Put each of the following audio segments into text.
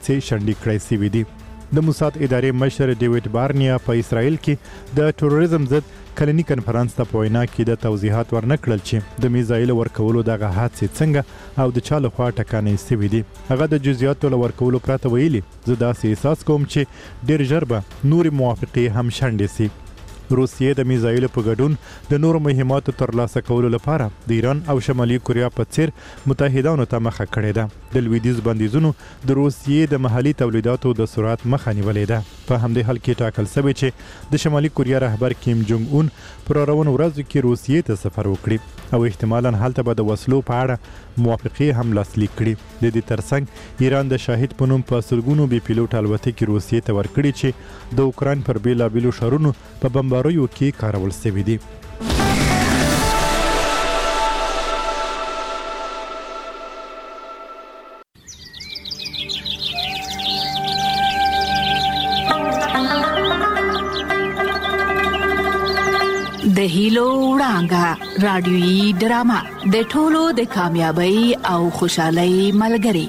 پیسې شنډې کړای شوې دي. د موساد ادارې مشر ډیوډ بارنیا په اسرائیل کې د ټوریزم ضد کلنی کنفرانس ته په وینا کې د توضیحات ورنکړل چې د میزایل ورکولو دغه حادثې څنګه او د چا لخوا ټکانې شوې دي. هغه د جزئیاتو له ورکولو پرته ویلي زه داسې احساس کوم چې ډېر ژر به نورې موافقې هم شنډې سي. روسیې د میزایلو په ګډون د نورو مهماتو ترلاسه کولو لپاره د ایران او شمالي کوریا په څیر متحدانو ته مخه کړې ده. د لویدیځ بندیزونو د روسیې د محلي تولیداتو د سرعت مخه نیولې ده. په همدې حال کې ټاکل شوی چې د شمالي کوریا رهبر کیم جونګ اون پر روانو ورځو کې روسیې ته سفر وکړي او احتمالاً هلته به د وسلو په اړه موافقې هم لاسلیک کړي. د دې ترڅنګ ایران د شاهد په نوم په سلګونو بې پیلوټ الوتکې روسیې ته ورکړي چې د اوکراین پر بیلابیلو ښارونو په بمباریو کې کارول شوي دي. د هیلو وړانګه رادیويي ډرامه د ټولو د کامیابی او خوشحالۍ ملګری.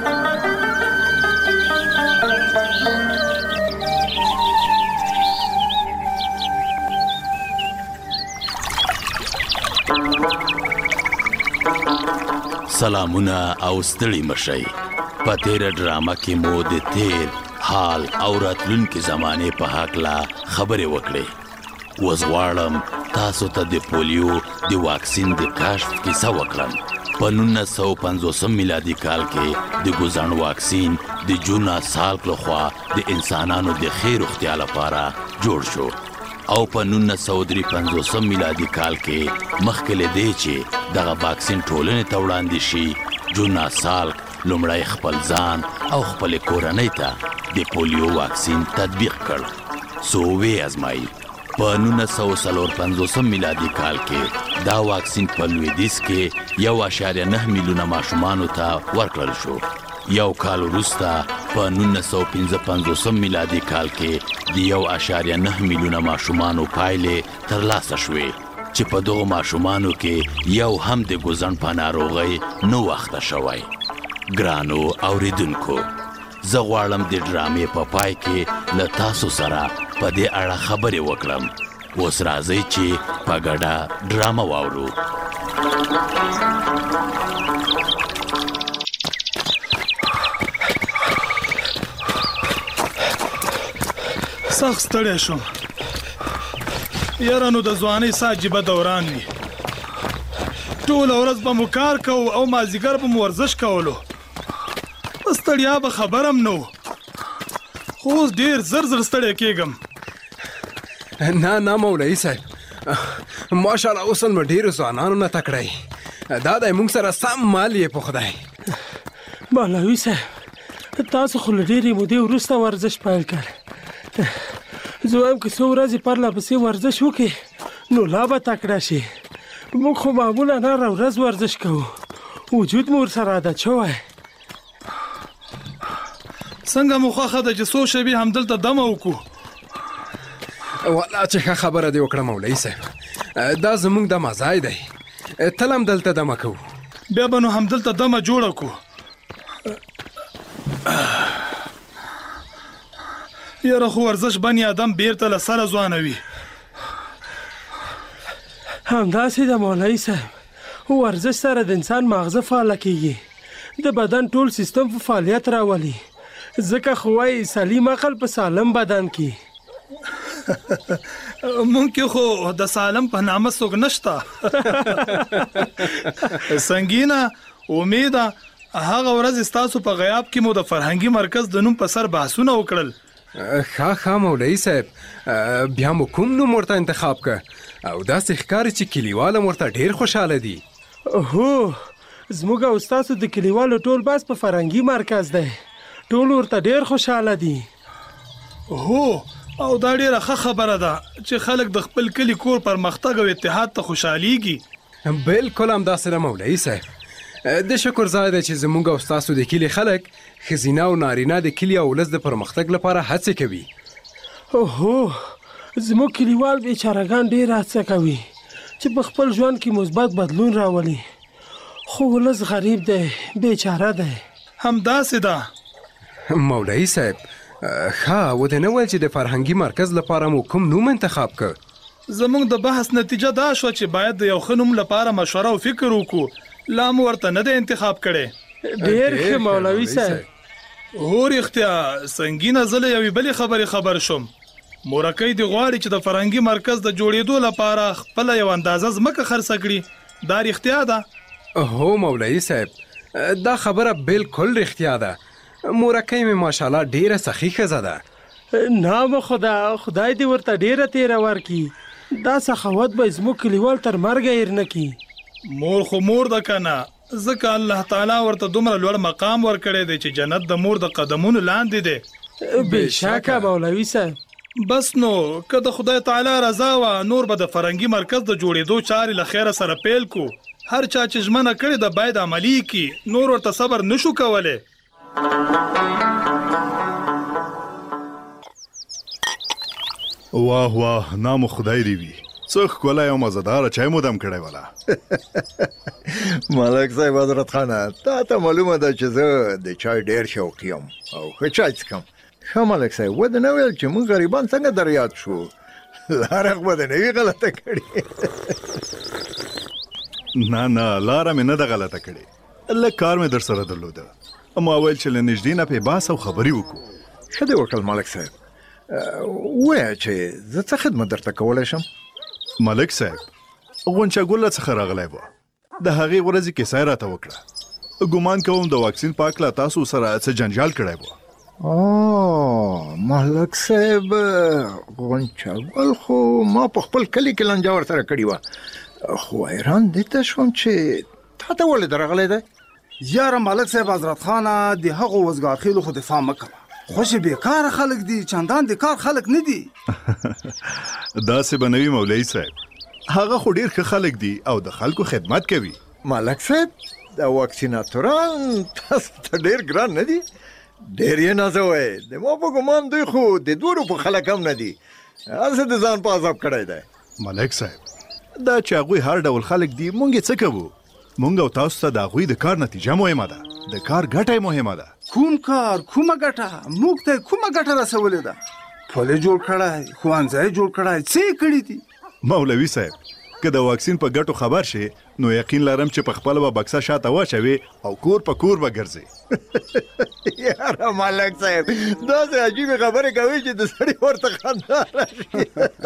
سلامونه او ستړي مشئ. په تیره ډرامه کې مو د تیر حال او راتلونکي زمانه په هکله خبرې وکړې. اوس غواړم تاسو ته د پولیو د واکسین د کشف کیسه وکړم. په 1950 میلادي کال کې د ګوزن واکسین د جونا سالک لخوا د انسانانو د خیر روغتیا لپاره جوړ شو او په 1953 میلادي کال کې مخکې له دې چې دغه واکسین ټولنې ته وړاندې شي جونا سالک لومړی خپل ځان او خپل کورنۍ ته د پولیو واکسین تطبیق کړ. سو وی ازمایي. په 1954 میلادي کال کې دا واکسین په لویدیځ کې 1.9 میلیونه ماشومانو ته ورکړل شو. یو کال وروسته په 1955 میلادي کال کې د 1.9 میلیونه ماشومانو پایلې ترلاسه شوې چې په دغو ماشومانو کې یو هم د ګوزن په ناروغۍ نه وخته شوی. ګرانو اوریدونکو، زه غواړم د ډرامې په پای کې له تاسو سره په دې اړه خبرې وکړم. اوس راځئ چې په ګډه ډرامه واورو. سخت ستړی شوم. یاره نو د ځوانۍ څه عجیبه دوران وي. ټوله ورځ به مو کار کوو او مازدیګر به مو ورزش کولو. په ستړیا به خبرم نه و. خو اوس ډېر زر زر ستړی کېږم. نه مولوي صاحب، ماشاءالله اوس نو ډېرو ځوانانو نه تکړی. دا دی موږ سره سم مال یې په خدای. مولوي صاحب، تاسو خو له ډېرې مودې وروسته ورزش پیل کړ. زه وایم که څو ورځې پرله پسې ورزش وکړې نو لا به تکړه شي. موږ خو معمولا هره ورځ ورزش کوو. وجود مو ورسره عادت شوی. څنګه مو خوښه ده چې څو شېبې همدلته دمه وکړو؟ والله چې ښه خبره دې وکړه مولوي صاحب. دا زموږ دمه ځای دی. تل هم دلته دمه کوو. بیا به نو همدلته دمه جوړه کړو. یاره خو ورزش بني آدم بیرته له سره ځوانوي. همداسې د مولوي صاحب، ورزش سره د انسان ماغزه فعاله کېږي. د بدن ټول سیستم په فعالیت راولي. ځکه خو وایي سلیم عقل په سالم بدن کې. مونږ کې خو د سالم په نامه څوک نشته. سنګینه امیده هغه ورځ ستاسو په غیاب کې مو د فرهنګي مرکز د نوم په سر بحثونه وکړل. ښه مولوي صاحب، بیا مو کوم نوم ورته انتخاب که او داسې ښکاري چې کلیوال ورته ډېر خوشحاله دي. هو، زموږ او ستاسو د کلیوالو ټول بس په فرهنګي مرکز دی. ټول ورته ډېر خوشحاله دي. هو، او دا ډېره ښه خبره ده چې خلک د خپل کلي کور پرمختګ او اتحاد ته خوشحالیږي. بالکل همداسې ده مولوي صاحب. د شکر ځای دی چې زموږ او ستاسو د کلي خلک ښځینه او نارینه د کلي او ولس د پرمختګ لپاره هڅې کوي. هو، زموږ کلیوال بیچارهګان ډېر هڅه کوي چې په خپل ژوند کې مثبت بدلون راولي. خو ولس غریب دی، بیچاره دی. همداسې ده. مولوي صاحب ښه و دې نه ویل چې د فرهنګي مرکز لپاره مو کوم نوم انتخاب کړ؟ زموږ د بحث نتیجه دا شوه چې باید د یو ښه نوم لپاره مشوره او فکر وکړو. لا مو ورته نه دی انتخاب کړی. ډېر ښه مولوي صاحب. هو رښتیا سنګینه زه له یوې بلې خبرې خبر شوم. مورکۍ دې غواړي چې د فرهنګي مرکز د جوړېدو لپاره خپله یو اندازه ځمکه خرڅه کړي. دا رښتیا ده؟ هو مولوي صاحب دا خبره بالکل رښتیا ده. مورکۍ مې ماشاءالله ډېره سخي ښځه ده. نام خدای دې ورته ډېره تیره ورکړي. دا سخاوت به زموږ کلیوال تر مرګه هېر نه کړي. مور خو مور ده که نه، ځکه الله تعالی ورته دومره لوړ مقام ورکړی دی چې جنت د مور د قدمونو لاندې دی. بېشکه مولوي صاحب. بس نو که د خدای تعالی رضا وه نور به د فرهنګي مرکز د جوړېدو چارې له خیره سره پیل کو. هر چا چې ژمنه کړې ده باید عملي کړي، نور ورته صبر نشو کولی. واه واه نام خدای دی وي. څه ښکلی او مزهداره چای مو دم کړی وله. ملک صاحب حضرت خانه تا ته معلومه ده چې زه د چای ډېر شوقي یم او ښه چای څښم. ښه ملک صاحب ودې نه ویل چې موږ غریبان څنګه در یاد شو؟ لاره خو به دې نه وي غلطه کړې. نه لاره مې نه ده غلطه کړې. لږ کار مې در سره درلوده. ما ویل چې له نږدې نه پې بحث او خبرې وکړو. ښه دې وکړل ملک صاحب. ووایه چې زه څه خدمت درته کولی شم؟ ملک صاحب غونچه ګله څخه راغلی وه. د هغې ورځې کیسه یې راته وکړه. ګمان کوم د واکسین په هکله تاسو سره څه جنجال کړی وه. ملک صاحب غونچه ګل خو ما په خپل کلي کې لانجه ورسره کړې وه، خو حیران دې ته شوم چې تا ته ولې درغلی دی؟ یاره ملک صاحب حضرت خانه د هغو وزګارخېلو خو دفاع مه کوه. خوش بیکاره خلک دي، چندان د کار خلک نه دي. داسې به نه وي مولوي صاحب. هغه خو ډېر ښه خلک دي او د خلکو خدمت کوي. ملک صاحب د واکسیناتوران تاسو ته ډېر ګران نه دي؟ ډېر یې نازوئ. د ما په ګمان دوی خو د 2 روپو خلک هم نه دي. هسې د ځان په عذاب کړی دی. ملک صاحب دا چې هغوی هر ډول خلک دي مونږ یې څه کوو؟ مونږ او تاسو ته د هغوی د کار نتیجه مهمه ده. د کار ګټه مهمه ده. کوم کار کومه ګټه موږ ته کومه ګټه رسولې ده؟ پل جوړ کړی، ښوونځی جوړ کړی، څه یې کړي دي؟ مولوي صاحب که د واکسین په ګټو خبر شي نو یقین لرم چې په خپله به بکسه شاته واچوي او کور په کور به ګرځي. یاره ملک صاحب داسې عجیبې خبرې کوي چې د سړي ورته خندا راشي.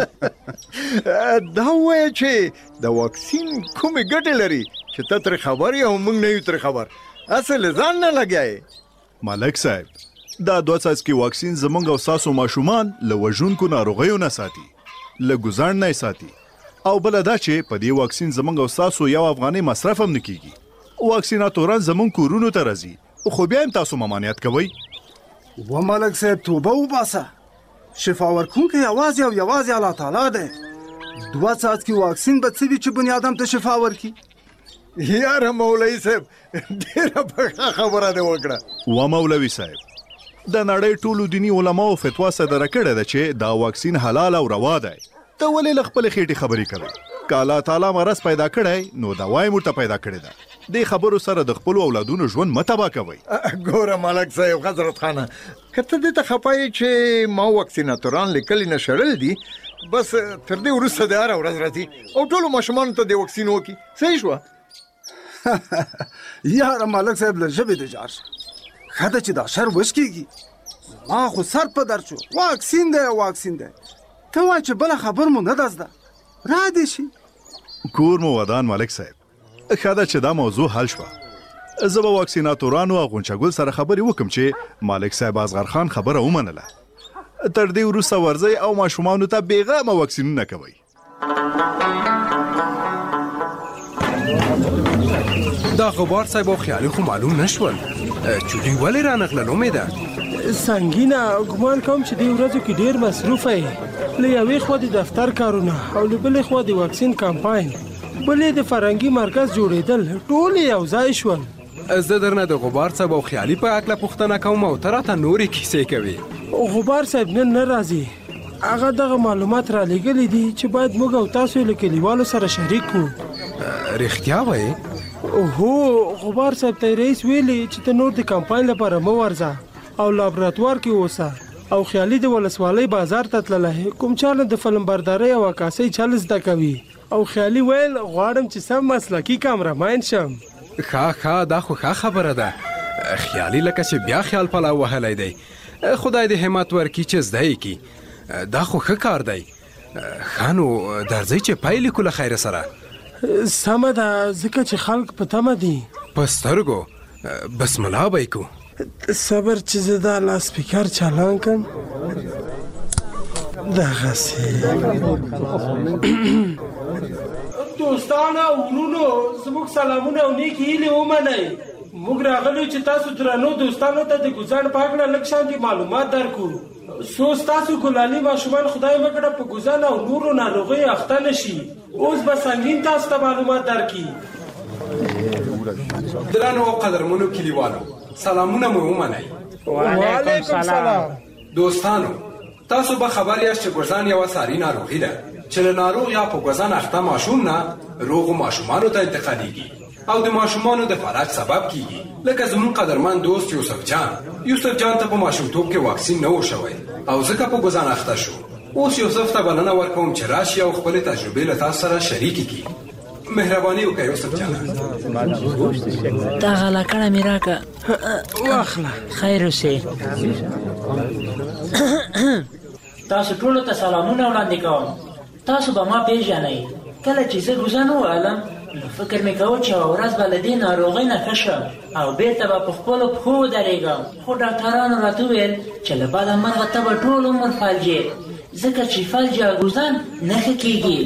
دا ووایه چې د واکسین کومې ګټې لري چې ته ترې خبر یې او موږ نه یو ترې خبر؟ اصل ځان نه لګیایې. ملک صاحب دا 2 څاڅکي واکسین زمونږ او ستاسو ماشومان له وژونکو ناروغیو نه ساتي، له ګوزاڼ نه یې ساتي، او بله دا چې په دې واکسین زمونږ او ستاسو 1 افغانۍ مصرف هم نه کیږي. واکسیناتوران زمونږ کورونو ته راځي خو بیا هم تاسو ممانعت کوئ. و ملک صاحب توبه وباسه. شفا ورکوونکی یوازې او یوازې الله تعالی دی. 2 څاڅکي واکسین به څه وي چې بني ادم ته شفا ورکړي؟ یاره مولوي صاحب ډېره پخه خبره دې وکړه. و مولوي صاحب د نړۍ ټولو دیني علماو فتوا صدره کړې ده چې دا واکسین حلال او روا دی. ته ولې له خپلې خېټې خبرې کوې؟ که الله تعالی مرض پیدا کړی نو دوا یې موږ ته پیدا کړې ده. دې خبرو سره د خپلو اولادونو ژوند مه تباه کوئ. ګوره ملک صاحب حضرت خانه که ته دې ته خفه یې چې ما واکسیناتوران له کلي نه شړل دي، بس تر دې وروسته د هره ورځ راځي او ټولو ماشومانو ته د واکسین وکړي. صحیح شوه؟ یاره ملک صاحب له ژبې د جار شه. ښه ده چې دا شر وشکېږي. ما خو سر په درد شو. واکسین دی واکسین دی. ته وایه چې بله خبر مو نه ده زده. را دې شي. کور مو ودان ملک صاحب. ښه ده چې دا موضوع حل شوه. زه به واکسیناتورانو او غونچه ګل سره خبرې وکړم چې ملک صاحب اصغر خان خبره ومنله. تر دې وروسته ورځئ او ماشومانو ته بېغمه واکسینونه کوئ. دا غبار صاحب او خیالي خو معلوم نشول چې دوی ولې رانغلل. امیده سنګینه ګمان کوم چې دې ورځو کې ډېر مصروفه یې. له یوې خوا د دفتر کارونه او له بلې خوا د واکسین کمپاین، بلې د فرهنګي مرکز جوړېدل، ټول یو ځای شول. زه درنه د غبار صاحب او خیالي په هکله پوښتنه کوم او ته راته نورې کیسې کوې. غبار صاحب نن نه راځي. هغه دغه معلومات را لېږلي دي چې باید موږ او تاسو له کلیوالو سره شریک کړو. رښتیا وایې؟ هو غبار صاحب ته رئیس ویلي چې ته نور د کمپاین لپاره مه ورځه. او لابراتوار کې اوسه او خیالي د ولسوالۍ بازار ته تللی کوم چاله د فلم بردارۍ او عکاسۍ چل زده کوي او خیالي ویل غواړم چې سم مسلکي کامرمین شم. ښه دا خو ښه خبره ده. خیالي لکه چې بیا خیال پلاو وهلی دی. خدای دې همت ورکړي چې زده یې کړي. دا خو ښه کار دی. ښه نو درځئ چې پیل کړو له خیره سره. سمه ده ځکه چې خلک په تمه دي. په سترګو بسم الله به یې کوو. صبر چې زه دا لاسپیکر چالان کړم. دغسې دوستانو ورونو زموږ سلامونه او نیکې هیلې ومنئ. موږ راغلو چې تاسو درنو دوستانو ته د ګوزاڼ په هکله لږ شانتې معلومات درکړو. څو ستاسو ګلالي ماشومان خدای وکړه په ګوزاڼ او نورو ناروغیو اخته نه شي. اوس به سنګین تاسو ته معلومات درکړي. درنو او قدرمنو کلیوالو سلامونه مو ومنئ. وعلیکم سلام. دوستانو تاسو به خبر یاست چې ګوزاڼ یوه ساري ناروغي ده چې له ناروغ یا په ګوزاڼ اخته ماشوم نه روغو ماشومانو ته انتقالیږي او د ماشومانو د فلج سبب کیږي. لکه زموږ قدرمن دوست یوسف جان ته په ماشومتوب کې واکسین نه و شوی او ځکه په ګوزاڼ اخته شو. اوس یوسف ته بلنه ورکوم چې راشي او خپلې تجربې له تاسو سره شریکې کړي. مهرباني وکړئ یوسف جان. دا غلاکړه مې راکړه. واخله. خیر اوسې. تاسو ټولو ته سلامونه وړاندې کوم. تاسو به ما پیژنئ. کله چې زه ګوزاڼ ووهلم نو فکر مې کوه چې یوه ورځ به له دې ناروغۍ نه ښه شم او بېرته به په خپلو پښو ودرېږم. خو ډاکټرانو راته وویل چې له بده مرغه ته به ټول عمر فلجې ځکه چې فلج یا ګوزاڼ نه ښه کېږي.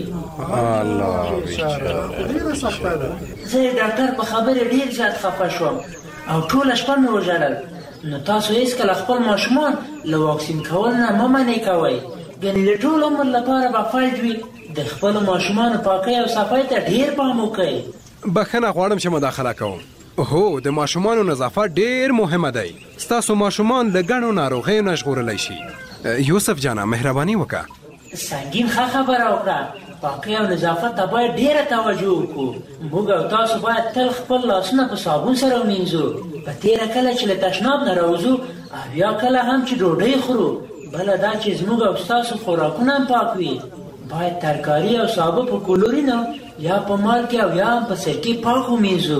زه د ډاکټر په خبرې ډېر زیات خفه شوم او ټوله شپه مې وژړل. نو تاسو هېڅکله خپل ماشومان له واکسین کول نه مه منې کوئ. ګنې د ټول عمر لپاره به فلج وي. د خپلو ماشومانو پاکۍ او صفای ته ډېر پام وکئ. بخښنه غواړم چې مداخله کوم. هو د ماشومانو نظافت ډېر مهمه دی. ستاسو ماشومان له ګڼو ناروغیو نه ژغورلی شي. یوسف جانه مهرباني وکړه. سنګین ښه خبره وکړه. پاکۍ او نظافت ته باید ډېره توجه وکړو. موږ او تاسو باید تل خپل لاسونه په صابون سره ومینځو. په تېره کله چې له تشناب نه راوځو او یا کله هم چې ډوډۍ خورو. بله دا چې زموږ او ستاسو خوراکونه هم پاک وي. باید ترکاري او سابه په کلورینو یا په مالګې او یا هم په سرکې پاک ومینځو.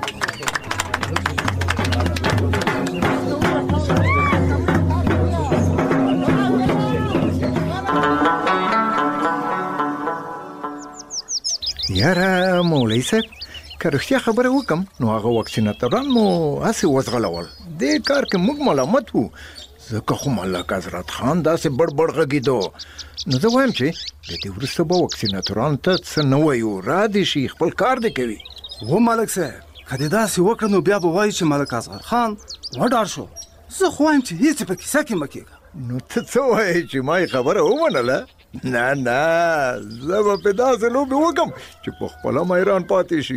یاره مولوي صاحب که رښتیا خبره وکم نو هغه واکسیناتوران مو هسې وځغلول. دې کار کې موږ ملامت وو ځکه خو ملک حضرت خان داسې بړ غږېدو. نو زه وایم چې د دې وروسته به واکسیناتورانو ته څه نه وایو را دې شي خپل کار دې کوي. و ملک صاحب که دې داسې وکړه نو بیا به وایي چې ملک اصغر خان وډار شو. زه خو وایم چې هېڅ په کیسه کې مه کېږه. نو ته څه وایې چې ما یې خبره ومنله؟ نه زه به پې داسې لوبې وکړم چې په خپله حیران پاتې شي.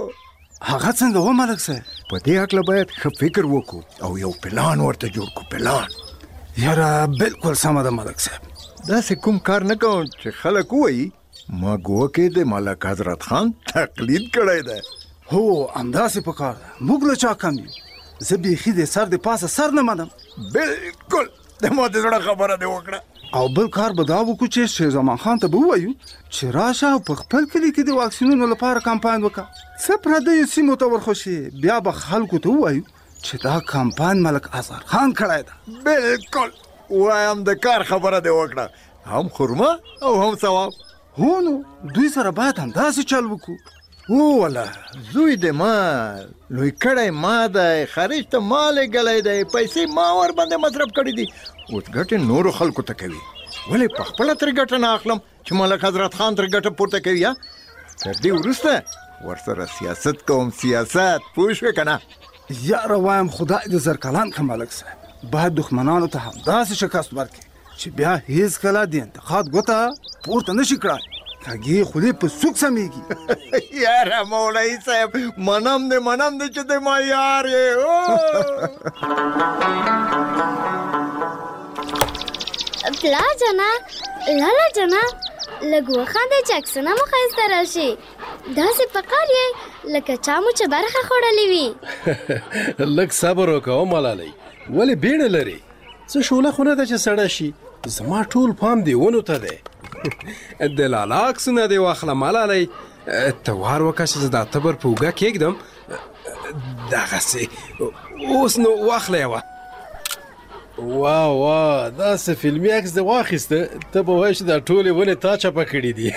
هغه څنګه و ملک صاحب؟ په دې هکله باید ښه فکر وکړو او یو پلان ورته جوړ کړو. پلان یاره بالکل سمه ده ملک صاحب. داسې کوم کار نه کوم چې خلک ووایي ما ګوکې د ملک حضرت خان تقلید کړی دی. هو همداسې په کار ده. موږ له چا کم یو. زه بیخي د سر د پاسه سر نه منم. بالکل د ما د زړه خبره دې وکړه. او بل کار به دا وکړو چې شیر زمان خان ته به ووایو چې راشه او په خپل کلي کې د واکسینونو لپاره کمپاین وکړه. څه پردیو سیمو ته ورخوشي بیا به خلکو ته ووایو چې دا کمپاین ملک اصغر خان کړی ده. بالکل وایم د کار خبره دې وکړه. هم خرما او هم ثواب. هو نو دوی سره باید همداسې چل وکړو. وله زوی د ما لوی کړی ما دی خارج ته ما لېږلی دی پیسې ما ور باندې مصرف کړي دي. اوس ګټې نورو خلکو ته کوي. ولې په خپله ترې ګټه نه اخلم چې ملک حضرت خان ترې ګټه پورته کوي. یا تر دې وروسته ورسره سیاست کوم. سیاست پوه شوې که نه؟ یاره وایم خدای دې زرکلان که ملک صاحب باید دښمنانو ته همداسې شکست ورکړي چې بیا هېڅکله د انتقاد ګوته پورته نه شي کړای. کږې خولې په سوک سمیږي. یاره مولوي صاحب منم دې چې د ما یار یې. پلا جانا لالا جانا لږ وخانده چې عکسونه مو ښایسته راشي. داسې پکار یې لکه چا مو چې برخه خوړلې وي. لږ صبر وکړه ملالۍ ولې بیړه لري؟ څه شوله خو نه ده چې سړه شي. زما ټول پام دی ونو ته دی. د لالا عکسونه دې واخله ملالۍ. ته وار وکړه چې زه دا تبر په اوږه کېږدم. دغسې اوس نو واخله یوه. واه داسې فلمي عکس دې واخیسته، ته به وایې چې دا ټولې ونې تا چپه کړي دي.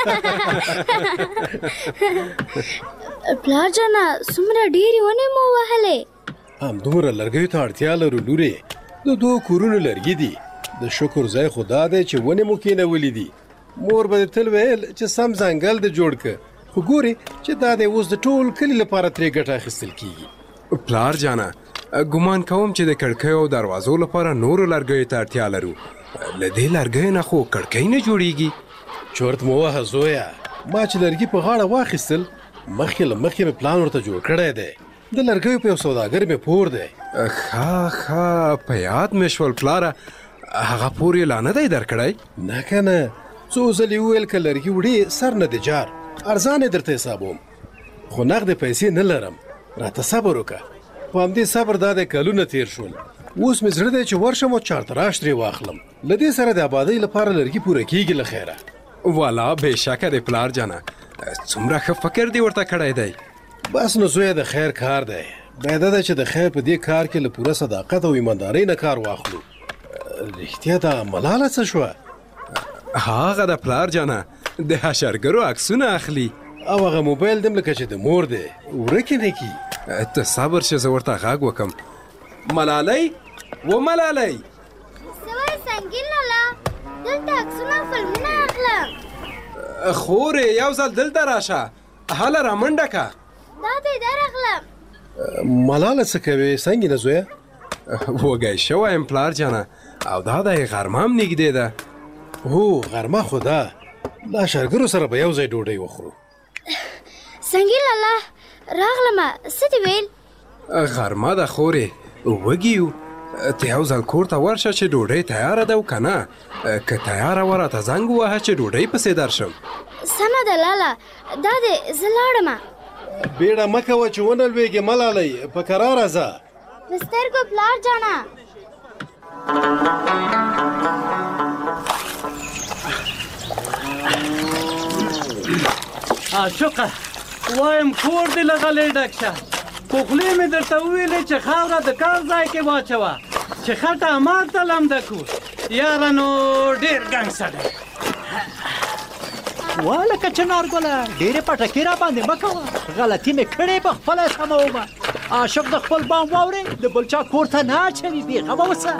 پلار جانه څومره ډېرې ونې مو وهلې؟ همدومره لرګیو ته اړتیا لرو لورې. د 2 کورونو لرګي دي. د شکر ځای خو دا دی چې ونې مو کېنولې دي. مور به دې تل ویل چې سم ځنګل دې جوړ که، خو ګورې چې دا دی اوس د ټول کلي لپاره ترې ګټه اخیستل کېږي. پلار جانه ګمان کوم چې د کړکیو او دروازو لپاره نورو لرګیو ته اړتیا لرو. له دې لرګیو نه خو کړکۍ نه جوړیږي. چورت مو وهه زویه، ما چې لرګي په غاړه واخیستل مخکې له مخکې مې پلان ورته جوړ کړی دی. د لرګیو په یو سوداګر مې پور دی. ښه په یاد مې شول پلاره. هغه پور یې لا نه دی درکړی؟ نه که نه، څو ځلې وویل که لرګي وړې سر نه دی جار، ارزان یې درته حسابوم، خو نغدې پیسې نه لرم. راته صبر وکړه. په همدې صبر دا دی کلونه تیر شول. اوس مې زړه دی چې ورشم او چارتراش ترې واخلم. له دې سره د آبادۍ لپاره لرګي پوره کېږي له خیره. والا بېشکه دی پلار جانه، څومره ښه فکر دې ورته کړی دی. بس نو زویه د خیر کار دی. باید ده چې د خیر په دې کار کې له پوره صداقت او ایماندارۍ نه کار واخلو. رښتیا دا ملاله څه شوه؟ هغه د پلار جانه د حشرګرو عکسونه اخلي. او هغه موبایل دم لکه چې د مور دی ورکې نه کي. ته صبر شه، زه ورته غږ وکم. ملالۍ و ملالۍ. څه وایې سنګین لالا؟ دلته عکسونه او فلمونه اخلم. خورې یو ځل دلته راشه، هله رامنډه که. دا دی درغلم. ملاله څه کوې سنګینه زویه؟ وږی شوی یم پلار جانه، او دا دی غرمه هم نږدې ده. هو غرمه خو ده، له شرګرو سره به یو ځای ډوډۍ وخورو. سنګین لالا راغلمه، څه دې ویل؟ غرمه ده خورې، وږي یو. ته یو ځل کور ته ورشه چې ډوډۍ تیاره ده او که نه، که تیاره وه راته زنګ ووهه چې ډوډۍ پسې درشم. سمه ده لالا، دا دی زه لاړمه. بیړه مه کوه چې ونه لوېږې ملالۍ، په کراره ځه. د سترګو پلار جانه. عاشقه وایم کور دې له غلې ډک شه. په خولې مې درته وویلې چې خاوره د کار ځای کې واچوه، چې خټه ماته لمده کړو. یاره نو ډېر ګنګسه دی. والکه چنارګله ډېرې پټکې را باندې مه کوه، غلطي مې کړې په خپله سمومه. عاشق د خپل بام واورې د بل چا کور ته نه اچوي، بېغمه اوسه.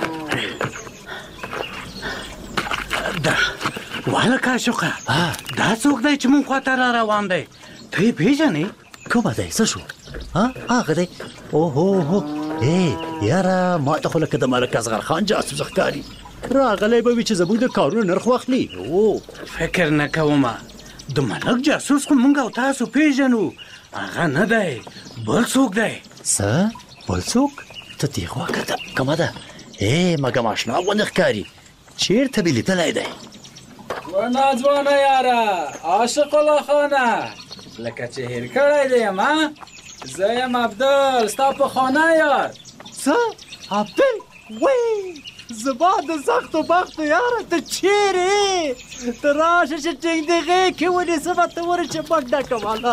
والکه عاشقه دا څوک دی چې مونږ خواته را روان دی؟ ته یې پېژنې؟ کومه دی؟ څه شو؟ هغه دی؟ اوهو یاره ما ته خو لکه د ملک اصغر خان جاسوس ښکاري. راغلی به وي چې زموږ د کارونو نرخ واخلي. فکر نه کومه، د ملک جاسوس خو مونږ او تاسو پېژنو. هغه نه دی، بل څوک دی. څه بل څوک؟ ته دې خوا کته کومه ده؟ مګم اشنا غوندې ښکاري. چېرته مې لیدلی دی؟ ځوانه یاره عاشق الله خانه، لکه چې هېر کړی دی یم. زه یم عبدل، ستا پخوانی یار. څه عبدل؟ وی زما د سختو بختو یاره، ته چیرې؟ ته راشه چې ټینګ د غېږ کې ونیسمه، ته ورې چې منډه کوله.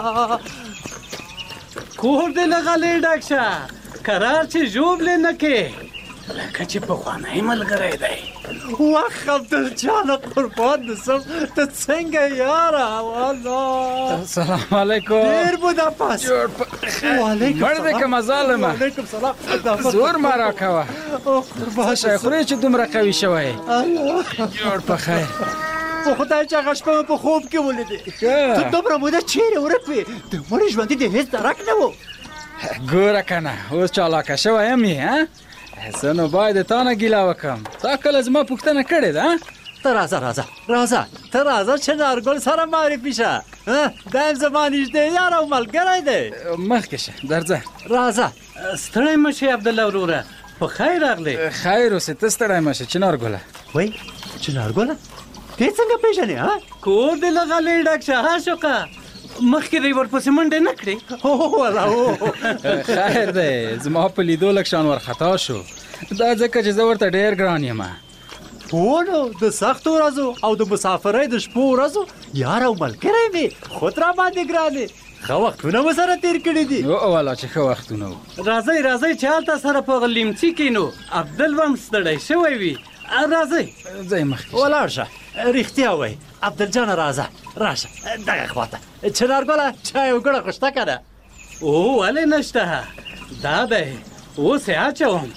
کور دې له غلې ډک شه، کرار چې ژوبلې نه کې، لکه چې پخوانی ملګری دی. وخ عبدل جانه قربان دسم، ته څنګه یاره؟ والله السلام علیکم. ډېر بودا پاس. وعلیکم مړ دې که مظالمه. وعلیکم سلام. زور مه راکوه، څه خورې چې دومره قوي شوی. جوړ په خیر. په خدای چې هغه شپه مې په خوب کې ولیدې. ته دومره موده چیرې ورک وې؟ د مړي ژوندي دې هېڅ درک نه و. ګوره که نه اوس چالاکه شوی یم یې. زه نو باید د تا نه ګیله وکړم. تا کله زما پوښتنه کړې ده؟ ته راځه ته راځه چې نارګل سره معرفي شه. دا یم زما نږدې یار او ملګری دی. مخکې شه درځه. راځه. ستړی مه شې عبدالله وروره، په خیر راغلی. خیر اوسې، ته ستړی مه شه. چنارګله وایي چنارګله ته څنګه پېژنې؟ کور دې له غلې ډک شه عاشقه، مخکې دی ورپسې منډې نه کړې؟ خیر دی، زما په لیدو لږ شان ورخطا شو. دا ځکه چې زه ورته ډېر ګران یم. هو نو د سختو ورځو او د مسافرۍ د شپو ورځو یار او ملګری مې خود را باندې ګرانې ښه وختونه مو سره تېر کړي دي. والا چې ښه وختونه وو. راځئ چې هلته سره په لیمڅي کښېنو. عبدل به هم ستړی شوی وي. راځئ ځئ مخکې ولاړ شه. رښتیا وایي عبدالجانه راشه دغه خواته. چنارګله چای او ګوړه خو شته که نه؟ او ولې نشته دا دی اوس یې اچوم.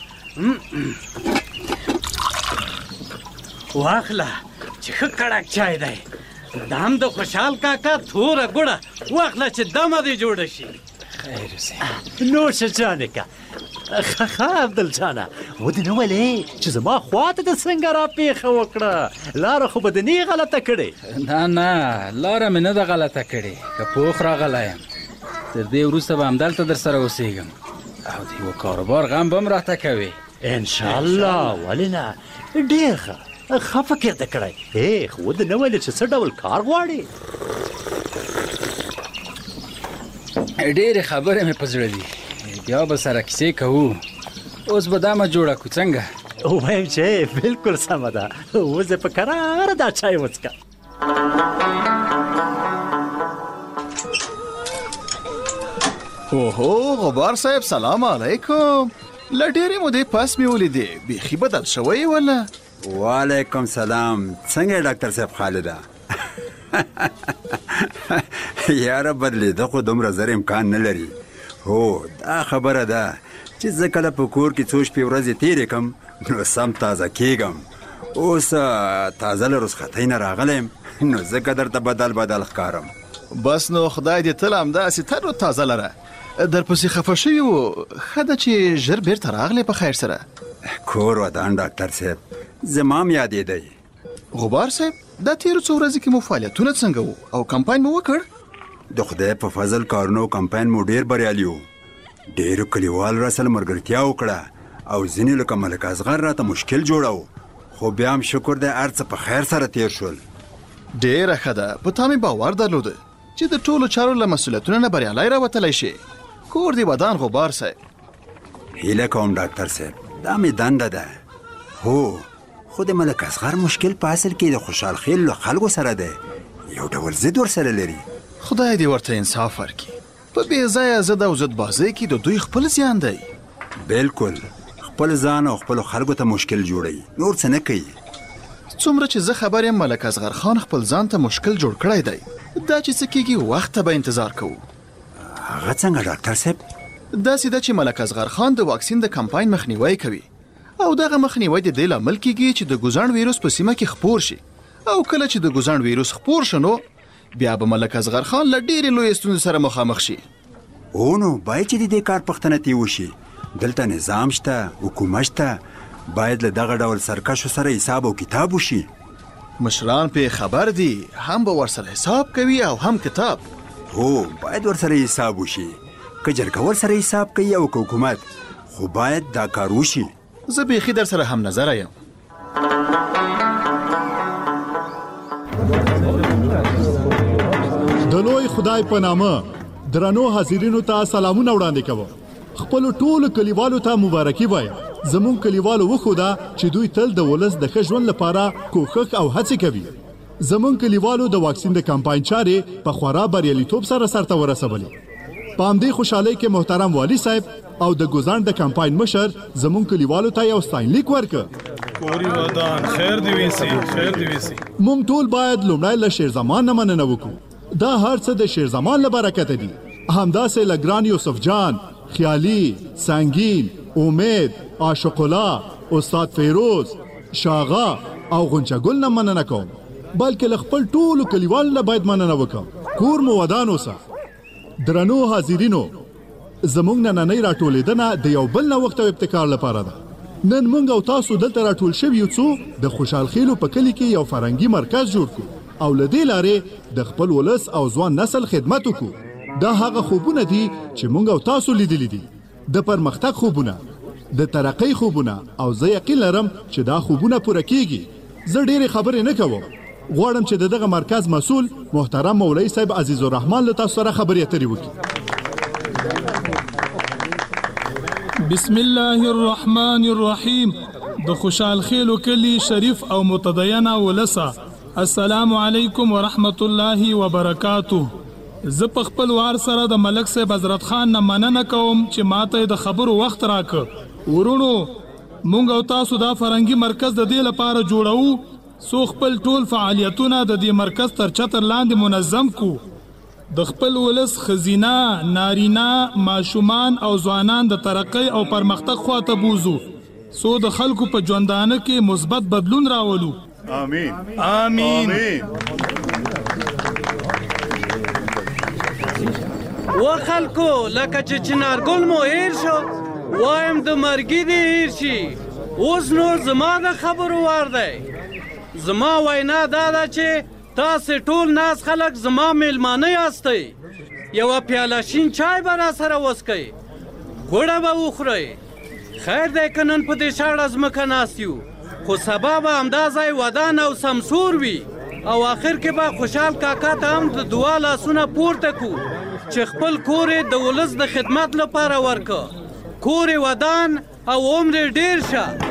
واخله چې ښه کړک چای دی. دام د خوشحال کاکا توره ګوړه واخله چې دمه دې جوړه شي. خیر اوسې نوشه جانې که ښه عبدالجانه ودې نه ولې چې زما خواته د څنګه را پیښه وکړه. لاره خو به دې غلطه کړې؟ نه لاره مې نه ده غلطه کړې. که پوخ راغلی یم تر دې وروسته به همدلته در سره اوسېږم او د یوه کاروبار غم به هم راته کوې. انشاءالله ولې نه ډېر ښه فکر ده کړی. خو ودې نه ویلې چې څه ډول کار غواړې؟ ډېرې خبرې مې په زړه دي بیا به سره کیسې کوو. اوس به دا مه جوړه کړو څنګه؟ وایم چې بلکل سمه ده. اوس یې په کراره دا چای وڅښه. اوهو غبار صاحب سلام علیکم. له ډېرې مودې پس مې ولیدې. بیخي بدل شوی ولا؟ وعلیکم سلام. څنګه ډاکټر صاحب خالده؟ یاره بدلېده خو دومره زر امکان نه لري. هو دا خبره ده چې زه کله په کور کې څو شپې ورځې تېرې کړم نو سم تازه کېږم. اوس تازه له رخصتۍ نه راغلی یم نو ځکه درته بدل ښکارم. بس نو خدای دې تل همداسې تر و تازه لره. درپسې خفه شوي وو. ښه ده چې ژر بیرته راغلی په خیر سره. کور ودان ډاکټر صاحب زما م یادېدی. غبار صاحب دا تېرو څو ورځې کې مو فعالیتونه څنګه وو او کمپاین مو وکړ؟ د خدای په فضل کارونو کمپاین مو ډېر بریالي وو. ډېرو کلیوالو راسره ملګرتیا وکړه او ځینې لکه ملک اصغر راته مشکل جوړو خو بیا هم شکر دی هر څه په خیر سره تېر شول. ډېره ښه ده. په تا مې باور درلوده چې د ټولو چارو له مسؤلیتونو نه بریالی راوتلی شي. کور دې ودان غبار صاحب. هیله کوم ډاکټر صاحب دا مې دنده ده. هو خو د ملک اصغر مشکل په اصل کې د خوشحال خیل له خلکو سره دی. یو ډول ضد ورسره لري. خدای دې ورته انصاف ورکړي. په بې ځایه ضد او ضدبازۍ کې د دوی خپل زیان دی. بلکل خپل ځان او خپلو خلکو ته مشکل جوړوي نور څه نه کوي. څومره چې زه خبر یم ملک اصغر خان خپل ځان ته مشکل جوړ کړی دی. دا چې څه کېږي وخت ته به انتظار کوو. هغه څنګه ډاکټر صاحب؟ داسې ده چې ملک اصغر خان د واکسین د کمپاین مخنیوی کوي او دغه مخنیوی د دې لامل کېږي چې د ګوزاڼ ویروس په سیمه کې خپور شي او کله چې د ګوزاڼ ویروس خپور شنو بیا به ملک اصغر خان له ډېرې لویې ستونزې سره مخامخ شي. نو باید چې د دې کار پوښتنه ترې وشي. دلته نظام شته حکومت شته باید له دغه ډول سرکشو سره حساب او کتاب وشي. مشران پې خبر دي هم به ورسره حساب کوي او هم کتاب. هو باید ورسره حساب وشي. که جرګه ورسره حساب کوي او که حکومت خو باید دا کار وشي. زه بیخي در سره هم نظره یم. د لوی خدای په نامه درنو حاضرینو ته سلامونه وړاندې کوم. خپل ټولو کلیوالو ته مبارکي وایم. زمون کلیوالو وښوده چې دوی تل د ولس د ښه ژوند لپاره کوښښ او هڅې کوي. زمون کلیوالو د واکسین د کمپاین چارې په خورا بریالیتوب سره سرته ورسولې. په همدې خوشحالۍ کې محترم والی صاحب او د ګوزاڼ د کمپاین مشر زمون کلیوالو ته یو ستاینلیک ورکړ. کوري ودان خیر دی ویسي خیر دی ویسي. موږ ټول باید لومړی له شیرزمان نه مننه وکړو. دا هر څه د شیرزمان له برکته دي. همداسې له ګران یوسف جان، خیالي، سنگین، امید، عاشق الله، استاد فیروز، شاغا او غنچه ګل نه مننه کوم. بلکې له خپل ټولو کلیوالو نه باید مننه وکړم. کور مو ودان اوسه. درنو حاضرینو زمونږ نننۍ راټولېدنه د یو بل نوښت او ابتکار لپاره ده. نن موږ او تاسو دلته راټول شوي یو څو د خوشحال خیلو په کلي کې یو فرهنګي مرکز جوړ کړو او له دې لارې د خپل ولس او ځوان نسل خدمت وکړو. دا هغه خوبونه دي چې موږ او تاسو لیدلي دي. د پرمختګ خوبونه، د ترقۍ خوبونه او زه یقین لرم چې دا خوبونه پوره کیږي. زه ډېرې خبرې نه کوم. غواړم چې دغه مرکز مسؤل محترم مولوي صاحب عزیز الرحمن له تاسو سره خبرې اترې وکړي. بسم الله الرحمن الرحیم. د خوشحال خیلو کلی شریف او متدینه ولسه، السلام علیکم ورحمت الله وبرکاتو. زه په خپل وار سره د ملک صاحب حضرت خان نه مننه کوم چې ماته د خبرو وخت راکړ. ورونو مونږ او تاسو دا فرنګي مرکز د دې لپاره جوړو سو خپل ټول فعالیتونه د دې مرکز تر چتر لاندې منظم کو. د خپل ولس خزینه، نارینا، ماشومان او ځوانان د ترقی او پرمختګ خواته بوزو سو د خلکو په ژوندانه کې مثبت بدلون راولو. آمین آمین. و خلکو لکه چې چنارګل مو هیر شو، وایم د مرګي دې هیر شي. اوس نو زما د خبرو وار دی. زما وینا دا ده چې تاسې ټول ناس خلک زما میلمانه یاستئ. یوه پیاله شین چای به را سره وڅکئ، ګوړه به وخورئ. خیر دی که نن په دې شاړه ځمکه ناست یو، خو سبا به همدا ځای ودان او سمسور وي. او آخر کې به خوشحال کاکا ته هم د دعا لاسونه پورته کو چې خپل کور یې د ولس د خدمت لپاره ورکه. کور یې ودان او عمر یې ډېر شه.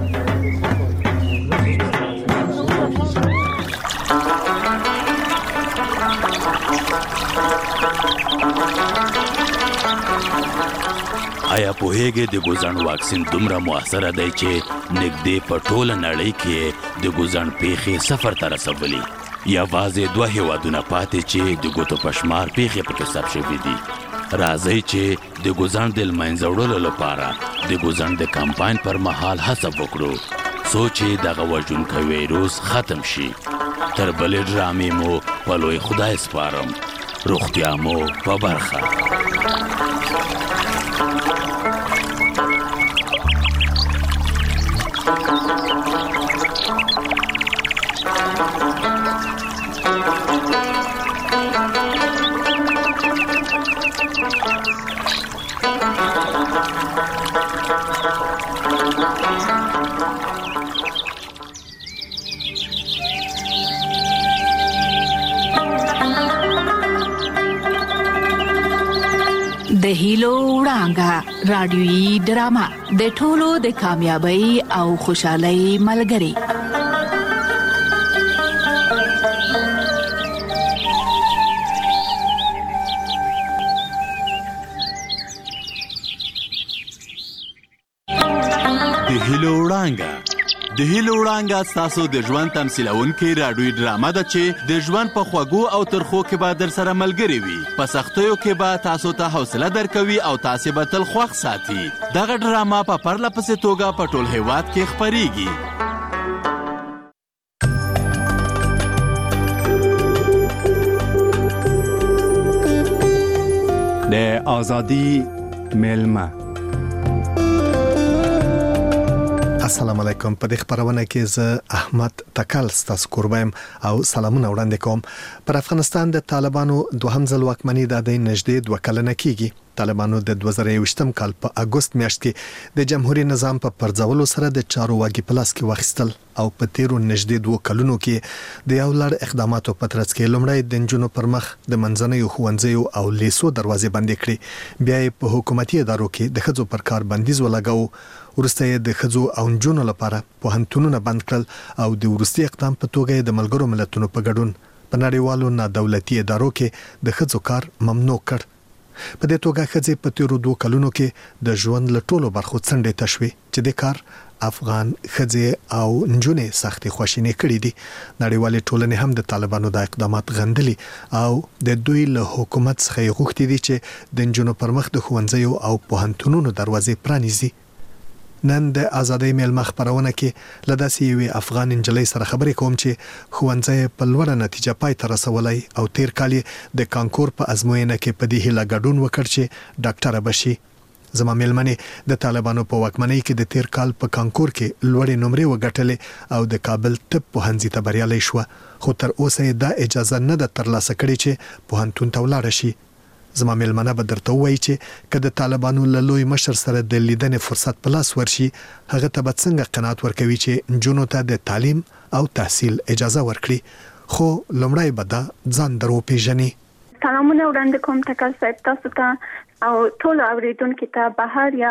آیا پوهیږئ د ګوزڼ واکسین دومره مؤثره دی چې نږدې په ټوله نړۍ کې د ګوزڼ پیښې صفر ته رسولي. یوازې 2 هیوادونه پاتې چې د ګوتو په شمار پیښې پکې ثبت شوي دي. راځئ چې د ګوزڼ د له منځه وړلو لپاره د ګوزڼ د کمپاین پر مهال هڅه وکړو څو چې دغه وژونکی ویروس ختم شي. تر بلې ډرامې مو په لوی خدای سپارم. روغتیا مو په برخه. د هیلو وړانګه رادیويي ډرامه د ټولو د کامیابی او خوشحالۍ ملګری. د هیلو وړانګه ستاسو د ژوند تمثیلونکې راډیويي ډرامه ده چې د ژوند په خوږو او ترخو کې به در سره ملګرې وي. په سختیو کې به تاسو ته حوصله درکوي او تاسې به تل خوښ ساتي. دغه ډرامه په پرله پسې توګه په ټول هیواد کې خپریږي. د آزادی میلمه. السلام علیکم. په دې خبرونه کې زه احمد تکل ستاسو قربایم او سلامونه وړاندې کوم. پر افغانستان د طالبانو دوهم ځل واکمني د نږدې 2 کلنه کېږي. طالبانو د 2021م کال په اگست میاشت کې د جمهوریت نظام په پرځولو سره د چارو واګي پلاس کې واخیستل او په تیرو نږدې 2 کلونو کې د یو لړ اقداماتو په ترڅ کې لومړی د نجونو پر مخ د منځنیو ښوونځیو او لیسو دروازې بندې کړې. بیا په حکومتي ادارو کې د ښځو پر کار بندیز ولګاو. ورسته د ښځو او نجونو لپاره پوهنتونونه بند کړل او د ورستي اقدام په توګه د ملګرو ملتونو په ګډون په نړیوالو نادولتي ادارو کې د ښځو کار ممنوع کړ. په دې توګه ښځې په تیرو 2 کلونو کې د ژوند له ټولو برخو څنډې تشوي چې د کار افغان ښځې او نجونې سختي خواشینی کړې دي. نړیوالې ټولنې هم د طالبانو د اقدامات غندلي او د دوی له حکومت څخه غوښتي دي چې د نجونو پر مخ د ښوونځیو او پوهنتونونو دروازې پرانیزي. نن د آزادۍ میلمه خبرونه کې لداسي یوې افغان انجلۍ سره خبرې کوم چې ښوونځی په لوړه نتیجه پای ته رسولای او تیر کال د کانکور په ازموینه کې په دې هیله ګډون وکړ چې ډاکټره بشي. زما میلمنې د طالبانو په واکمنۍ کې د تیر کال په کانکور کې لوړې نمرې وګټلې او د کابل طب پوهنځي ته بریالۍ شو، خو تر اوسه دا اجازه نه ده ترلاسه کړې چې پوهنتون ته ولاړ شي. زما میلمنه به درته وایي چې که د طالبانو له لوی مشر سره د لیدنې فرصت په لاس ورشي، هغه ته به څنګه قناعت ورکوي چې نجونو ته د تعلیم او تحصیل اجازه ورکړي. خو لومړی به دا ځان در وپېژني. سلامونه وړاندې کوم تکل صاحب تاسو ته او ټول اوریدونکو ته بهر یا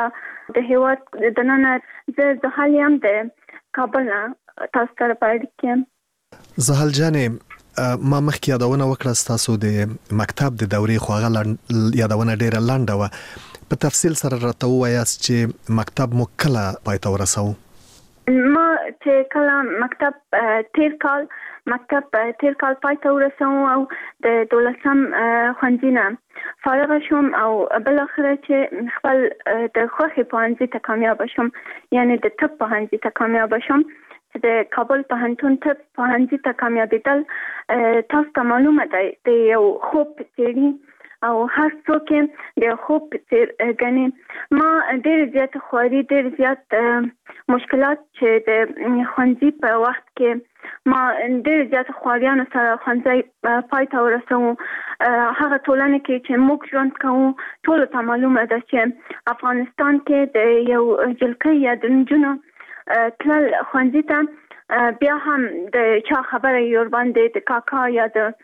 د هیواد د نن زه زحل یم د کابل نه تاسو سره پاتې کېم. زحل جانې ما مخکې یادونه وکړه ستاسو د مکتب د دورې خو هغه یادونه ډیره لنډه وه. په تفصیل سره راته ووایاست چې مکتب مو کله پای ته ورساوه؟ ما چې کله مکتب تیر کال پای ته ورسوم او د 12م ښوونځي نه فارغ شوم او بل اخره چې خپل د خوښې پوهنځي ته کامیابه شوم، یعنی د طب پوهنځي ته کامیابه شوم. چې د کابل پوهنتون طب پوهنځي ته کامیابېدل تاسو ته معلومه ده د یو خوب په څېرې او هر څوک د خوب په څېر ګڼي. ما ډېر زیات خواري، ډېر زیات مشکلات چې د ښوونځي په وخت کې ما ډېر زیات خواریانو سره ښوونځی پای ته ورسوو. هغه ټولنه کې چې موږ ژوند کوو ټولو ته معلومه ده چې افغانستان کې د یو جلکۍ یا د نجونو تلل ښوونځي ته بیا هم د چا خبره یې ورباندې د کاکا یا د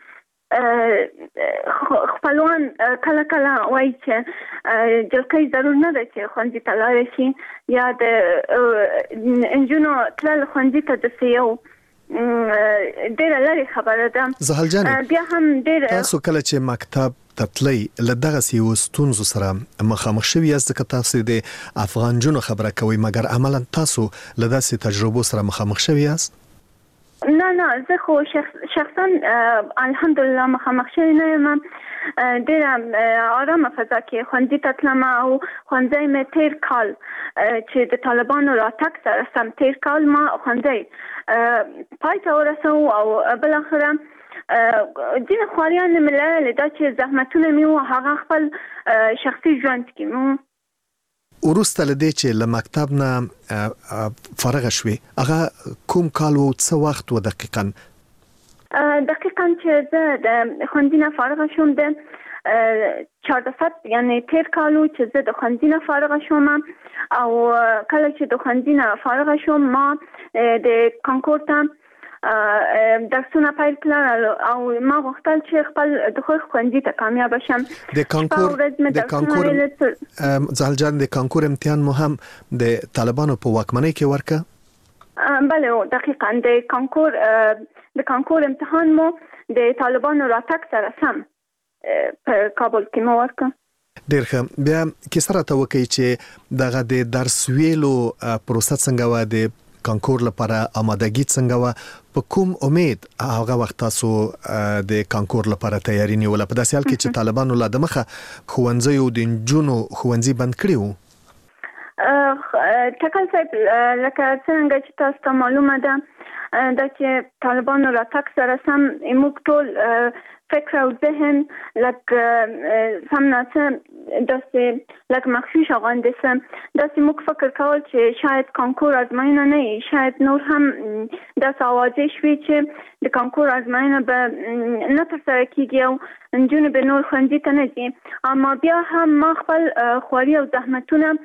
خپلوان کله کله وایي چې جلکۍ ضرور نه ده چې ښوونځي ته لاړه شي یا د نجونو تلل ښوونځي ته داسې یو ډېره لرې خبره ده. زحل جانې بیا هم ډېر تاسو کله چې مکتب ته تلئ له دغسې یو ستونزو سره مخامخ شوي یاست، ځکه تاسو د افغان جنو خبره کوئ، مګر عملا تاسو له داسې تجربو سره مخامخ شوي یاست؟ نه زه خو شخصا الحمدلله مخامخ شوی نه یم. ډېره آرامه فضا کې ښوونځي ته تلم او ښوونځی مې تیر کال چې د طالبانو راتګ سره سم تیر کال ما ښوونځی پای ته ورسوو او بالاخره ځینې خواریان مې لرلې دا چې زحمتونه مې وو هغه خپل شخصي ژوند کې مو. وروسته له دې چې له مکتب نه فارغه شوې هغه کوم کال و څه وخت و دقیقاً؟ دقیقاً چې زه د ښوونځي نه فارغه شوم د 14 یعنی تیر کال و چې زه د ښوونځي نه فارغه شوم او کله چې د ښوونځي نه فارغه شوم ما د کانکور ته درسونه پیل کړل او ما غوښتل چې خپل د ښوونځي ته کامیاب شم. د کانکور زحل جان د کانکور امتحان مو هم د طالبانو په واکمنۍ کې ورکه؟ بله دقیقاً د کانکور امتحان مو د طالبانو راتګ سره سم په کابل کې مو ورکه. ډېر ښه. بیا کیسه راته وکړئ چې دغه د درس ویلو پروسه څنګه وه، د کانکور لپاره آمادګي څنګه وه، په کوم امید هغه وخت تاسو د کانکور لپاره تیاری نیوله، په داسې حال کې چې طالبانو لا د مخه ښوونځیو د نجونو ښوونځي بند کړي وو؟ ټکل صاحب لکه څنګه چې تاسو ته معلومه ده دا چې طالبانو راتګ سره سم موږ ټول فکر او ذهن لکه سم ناڅه داسې لکه مخفي غوندې داسې موږ فکر کول چې شاید کانکور ازموینه نه وي، شاید نور هم داسې اوازې شوي چې د کانکور ازموینه به نه ترسره کیږي او نجونې به نور ښوونځي ته نه ځي. اما بیا هم ما خپل خواري او زحمتونه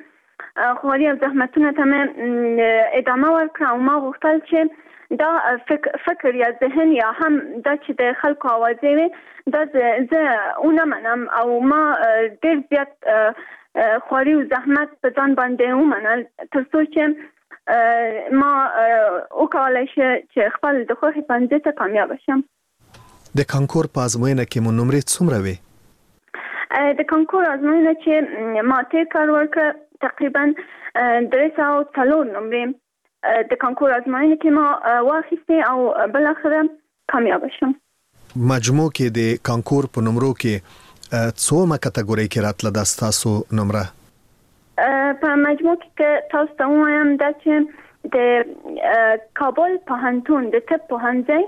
ته مې ادامه ورکړه او ما غوښتل چې دا فکر یا ذهن یا هم دا چې د خلکو اوازې وي دا زه ونه منم او ما ډېر زیات خواري او زحمت په ځان باندې ومنل تر څو چې ما وکولای شم چې خپل د خوښې پوهنځي ته کامیاب شم. د کانکور په ازموینه کې مو نمرې څومره وي؟ د کانکور ازموینه چې ما تیر کال ورکړه تقریبا 304 نمرې د کانکور ازموینه کې ما واخیستې او بالاخره کامیاب شم. مجموع کې د کانکور په نمرو کې څومره کټګورۍ کې راتله دا ستاسو نمره؟ په مجموع کې تاسو ته ووایم دا چې د کابل پوهنتون د طب پوهنځي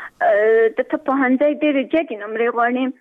ډېرې جګې نمرې غواړي.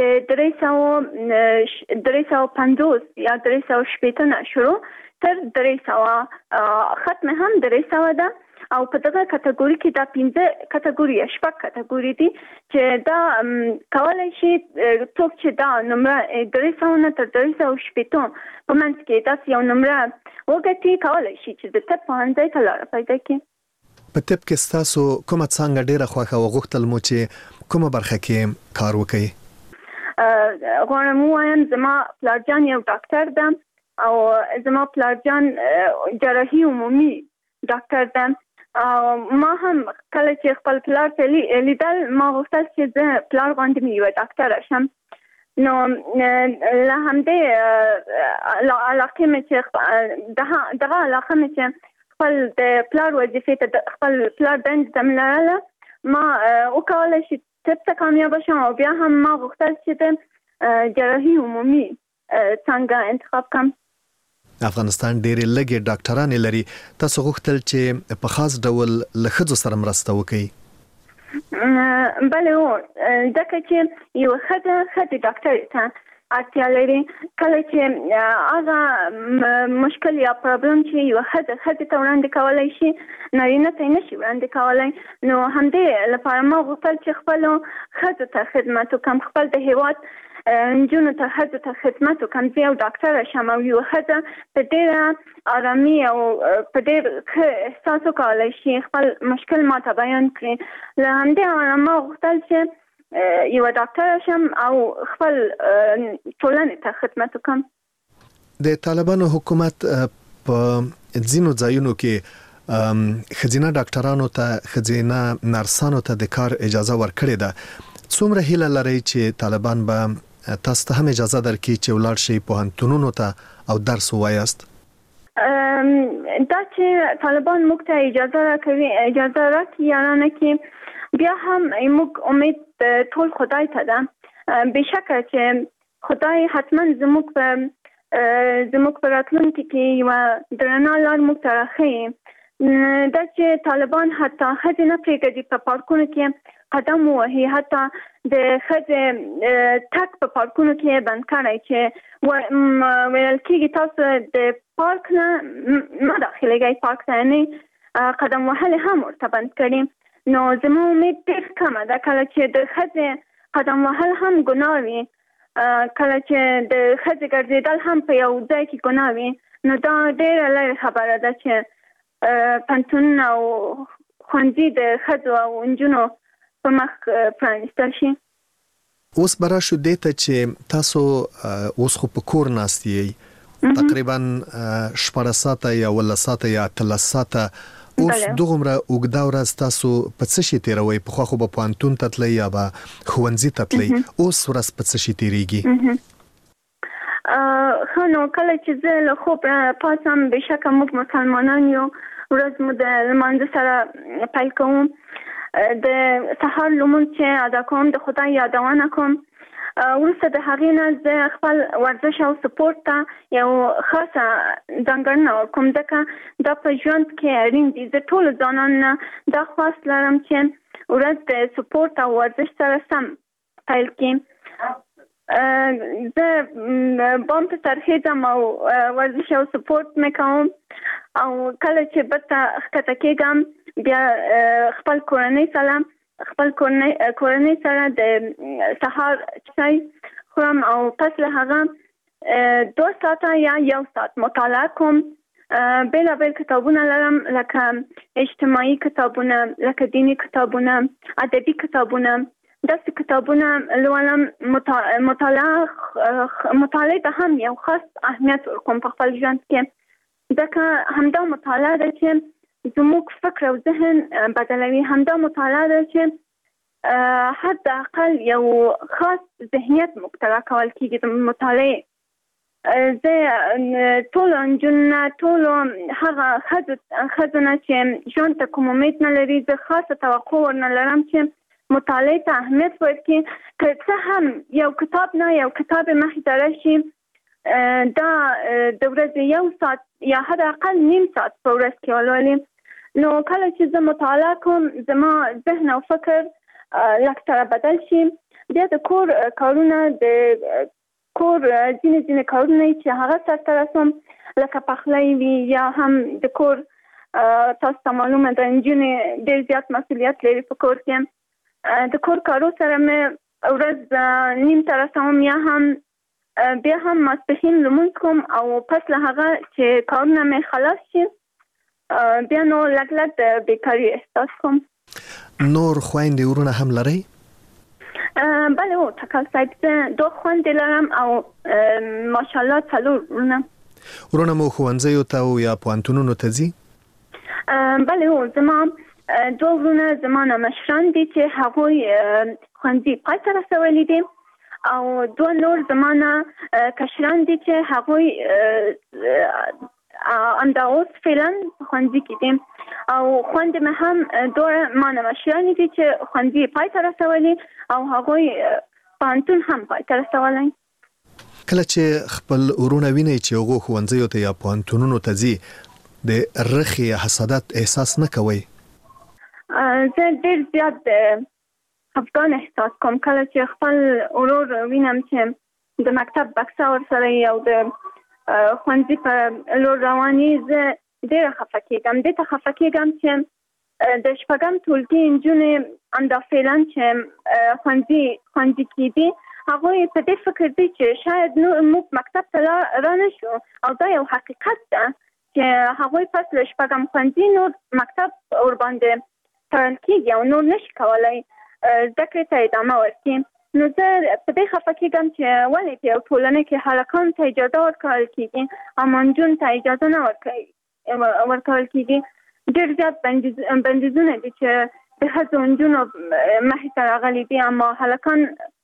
د 350 یا 360 نه شروع تر 300 ختم هم 300 ده او په دغه کټګوري کې دا 15 کټګوري یا 6 کټګوري دي چې دا کولای شي څوک چې دا نمره 300 نه تر 360 په منځ کې تاسو یو نمره وګټي کولای شي چې د طب پوهنځي ته لاره پیدا کړي. په طب کې تاسو کومه څنګه ډیره خوښه او غوښتل مو چې کومه برخه کې کار وکړئ؟ غواړم وایم زما پلارجان یو ډاکټر ده او زما پلارجان جراحي عمومي ډاکټر ده. ما هم کله چې خپل پلار ته لیدل ما غوښتل چې زه پلار غوندې مې یوه ډاکټره شم. نو له همدې علاقې مې چې دغه علاقه مې چې خپل د پلار وظیفې ته خپل پلار دندې ته مې لرله ما وکولی چې طب ته کامیابه شم او بیا هم ما غوښتل چې د جراحي عمومي څانګه انتخاب کړم. افغانستان ډېرې لږې ډاکټرانې لري. تاسو غوښتل چې په خاص ډول له ښځو سره مرسته وکړئ. بله ځکه چې یو ښځې ډاکټرې ته اړتیا لري. کله چې هغه مشکل یا پرابلم چې یو ښځې ته وړاندې کولی شي نارینه ته یې نشي وړاندې کولی. نو همدې لپاره ما غوښتل چې خپلو ښځو ته خدمت وکړم، خپل د هېواد نجونو ته ښځو ته خدمت وکړم. زه یو ډاکټره شم او یو ښځه په ډېره ارامي او په ډېر ښه احساس وکولی شي خپل مشکل ماته بیان کړي. له همدې امله ما غوښتل چې یوه ډاکټره شم او خپل ټولنې ته خدمت وکړم. د طالبانو حکومت په ځینو ځایونو کې ښځینه ډاکټرانو ته ښځینه نرسانو ته د کار اجازه ورکړې ده. څومره هیله لرئ چې طالبان به تاسو ته هم اجازه درکړي چې ولاړ شئ پوهنتونونو ته او درس ووایاست؟ دا چې طالبان موږ ته اجازه راکړي یا نه کړي بیا هم موږ امید ټول خدای ته ده. بېشکه چې خدای حتما زموږ په راتلونکي کې یوه درنه لار موږ ته راښیي. دا چې طالبان حتی ښځې نه پرېږدي په پارکونو کې قدم ووهي، حتی د ښځې تګ په پارکونو کې بند کړی چې ویل کېږي تاسو د پارک نه مه داخلېږئ، پارک ته یعنې قدم وهل هم ورته بند کړي. نو زما امید ډېر کمه ده کله چې د ښځې قدم وهل هم ګناه وي، کله چې د ښځې ګرځېدل هم په یو ځای کې ګناه وي. نو دا ډېره لرې خبره ده چې پوهنتونونه او ښوونځي د ښځو او نجونو په مخ پرانیستل شي. اوس به راشو دې ته چې تاسو اوس خو په کور ناست یئ تقریبا 14 ساعته یا 18 ساعته یا 13 ساعته. اوس دغومره اوږده ورځ تاسو په څه شي تېروئ؟ پخوا خو به پوهنتون ته تلئ یا به ښوونځي ته تلئ، اوس ورځ په څه شي تېرېږي؟ ښه نو کله چې زه له خوب پاڅم بېشکه موږ مسلمانان یو ورځ مو د لمانځه سره پیل کوم. د سهار لمونځ چې ادا کوم د خدای یادونه کوم. وروسته د هغې نه زه خپل ورزش او سپورټ ته یو خاصه ځانګړنه ورکوم ځکه دا په ژوند کې اړین دي. زه ټولو ځوانانو نه دا خواست لرم چې ورځ د سپورټ او ورزش سره سم پیل کړي. زه بام ته ترخیږم او ورزش او سپورټ مې کوم او کله چې بېرته ښکته کېږم بیا خپل کورنۍ سره د سهار چای خورم او پس له هغه 2 ساعته یا 1 ساعت مطالعه کوم. بېلابېل کتابونه لرم لکه اجتماعي کتابونه، لکه دینی کتابونه، ادبي کتابونه. داسې کتابونه لولم. مطالعه ته هم یو خاص اهمیت ورکوم په خپل ژوند کې ځکه همدا مطالعه ده چې زموږ فکر او ذهن بدلوي. همدا مطالعه ده چې حداقل یو خاص ذهنیت موږ ته راکول کېږي د مطالعې. زه ټولو نجونو نه ټولو هغه ښځو نه چې ژوند ته کوم امید نه لري زه خاصه توقع ورنه لرم چې مطالعې ته اهمیت ورکړي. که څه هم یو کتاب نه یو کتاب مخې ته راشي دا د ورځې 1 ساعت یا حداقل نیم ساعت په ورځ کې ولولي. نو کله چې زه مطالعه کوم زما ذهن او فکر لږ سره بدل شي. بیا د کور کارونه د کور ځینې کارونه چې هغه سرته رسوم لکه پخلی وي یا هم د کور تاسو ته معلومه ده نجونې ډېر زیات مسؤلیت لري په کور کې. د کور کارو سره مې ورځ نیم ته رسوم یا هم بیا هم ماسپښین لمونځ کوم او پس له هغه چې کارونه مې خلاص شي بیا نو لږ د بیکاري احساس کوم. نور خویندې ورونه هم لرئ؟ بله تکل صاحب زه 2 خویندې لرم او ماشاءالله 4 ورونه. ورونه مو ښوونځیو ته او یا پوهنتونونو ته ځي؟ بله هو زما دوه ورونه زما نه مشران دي چې هغوی ښوونځي پای ته رسولی دي او دوه نور زما نه کشران دي چې هغوی همدا اوس فعلا ښوونځي کې دي او خویندې مې هم دوه ما نه مشرانې دي چې ښوونځي پای ته رسولي او هغوی پوهنتون هم پای ته رسولی. کله چې خپل ورونه وینئ چې هغو ښوونځیو ته یا پوهنتونونو ته ځي د رخې یا حسادت احساس نه کوئ؟ زه ډېر زیات خفګان احساس کوم کله چې خپل ورور وینم چې د مکتب بکسه ورسره او د ښوونځي په لور رواني. زه ډېره خفه کېږم. دې ته خفه کېږم چې د شپږم ټولګي نجونې همدا فعلا چې ښوونځي کې دي هغوی په دې فکر دي چې شاید موږ مکتب ته را نه شو او دا یو حقیقت ده چې هغوی پس له شپږم ښوونځي نور مکتب ورباندې تړل کېږي او نور نشي کولی زده کړې ته ادامه ورکړي. نو زه په دې خفه کېږم چې ولې په یو ټولنه کې هلکانو ته اجازه ورکول کېږي اما نجونو ته اجازه نه ورکول کېږي. ډېر زیات بندیزونه دي چې د ښځو نجونو مخې ته راغلي دي اما هلکان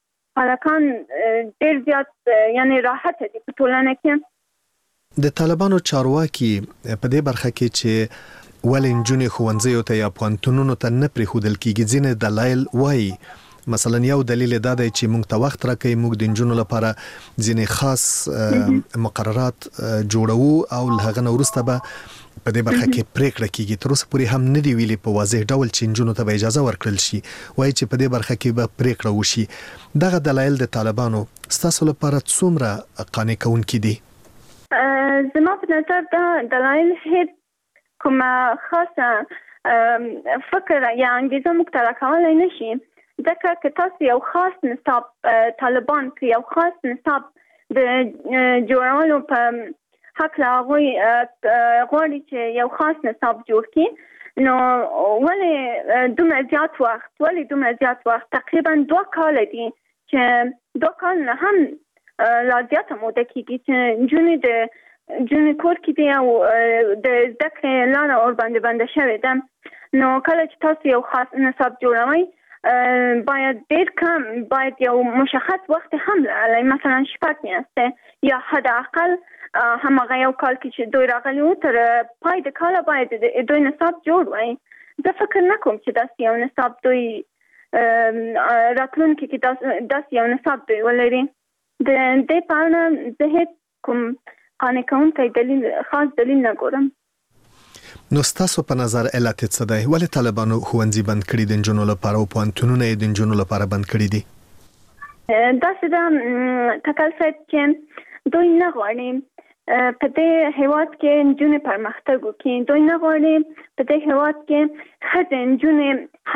ډېر زیات یعنې راحته دي په ټولنه کې. د طالبانو چارواکي په دې برخه کې چې ولې نجونې ښوونځیو ته یا پوهنتونونو ته نه پرېښودل کېږي ځینې دلایل وایي. مثلا یو دلیل دا دی چې موږ ته وخت راکوي، موږ د نجونو لپاره ځینې خاص مقررات جوړوو او له هغه نه وروسته به په دې برخه کې پریکړه کېږي. تر اوسه پورې هم نه دی ویلي په واضح ډول چې نجونو ته به اجازه ورکړل شي، وایي چې په دې برخه کې به پریکړه وشي. دغه دلایل د طالبانو ستاسو لپاره څومره قانع کوونکي دي؟ زما په نظر دا دلایل هیڅ کومه خاصه فکر یا انګیزه موږ ته راکولی نه شي. ځکه که تاسو یو خاص نصاب طالبان که یو خاص نصاب د جوړولو په هکله هغوی غواړي چې یو خاص نصاب جوړ کړي نو ولې دومره زیات وخت تقریبا 2 کاله دي چې 2 کال نه هم لا زیاته موده کېږي چې نجونې کور کې دي او د زده کړې لاره ورباندې بنده شوې ده. نو کله چې تاسو یو خاص نصاب جوړوئ باید ډېر کم باید یو مشخص وخت هم لرلی، مثلا 6 میاشتې یا حد اقل هماغه یو کال کې چې دوی راغلي وو تر پای د کاله باید دوی نصاب جوړ وای. زه فکر نه کوم چې داسې یو نصاب دوی راتلونکي کې داسې یو نصاب دوی ولري. د دې په اړه زه هېڅ کوم قانع کوونکی خاص دلیل نه ګورم. نو ستاسو په نظر علت څه دی؟ ولې طالبانو ښوونځي بند کړي د نجونو لپاره او پوهنتونونه یې د نجونو لپاره بند کړي دي؟ داسې ده تکل صاحب چې دوی نه غواړي په دې هېواد کې نجونې پرمختګ وکړي. دوی نه غواړي په دې هېواد کې ښځې نجونې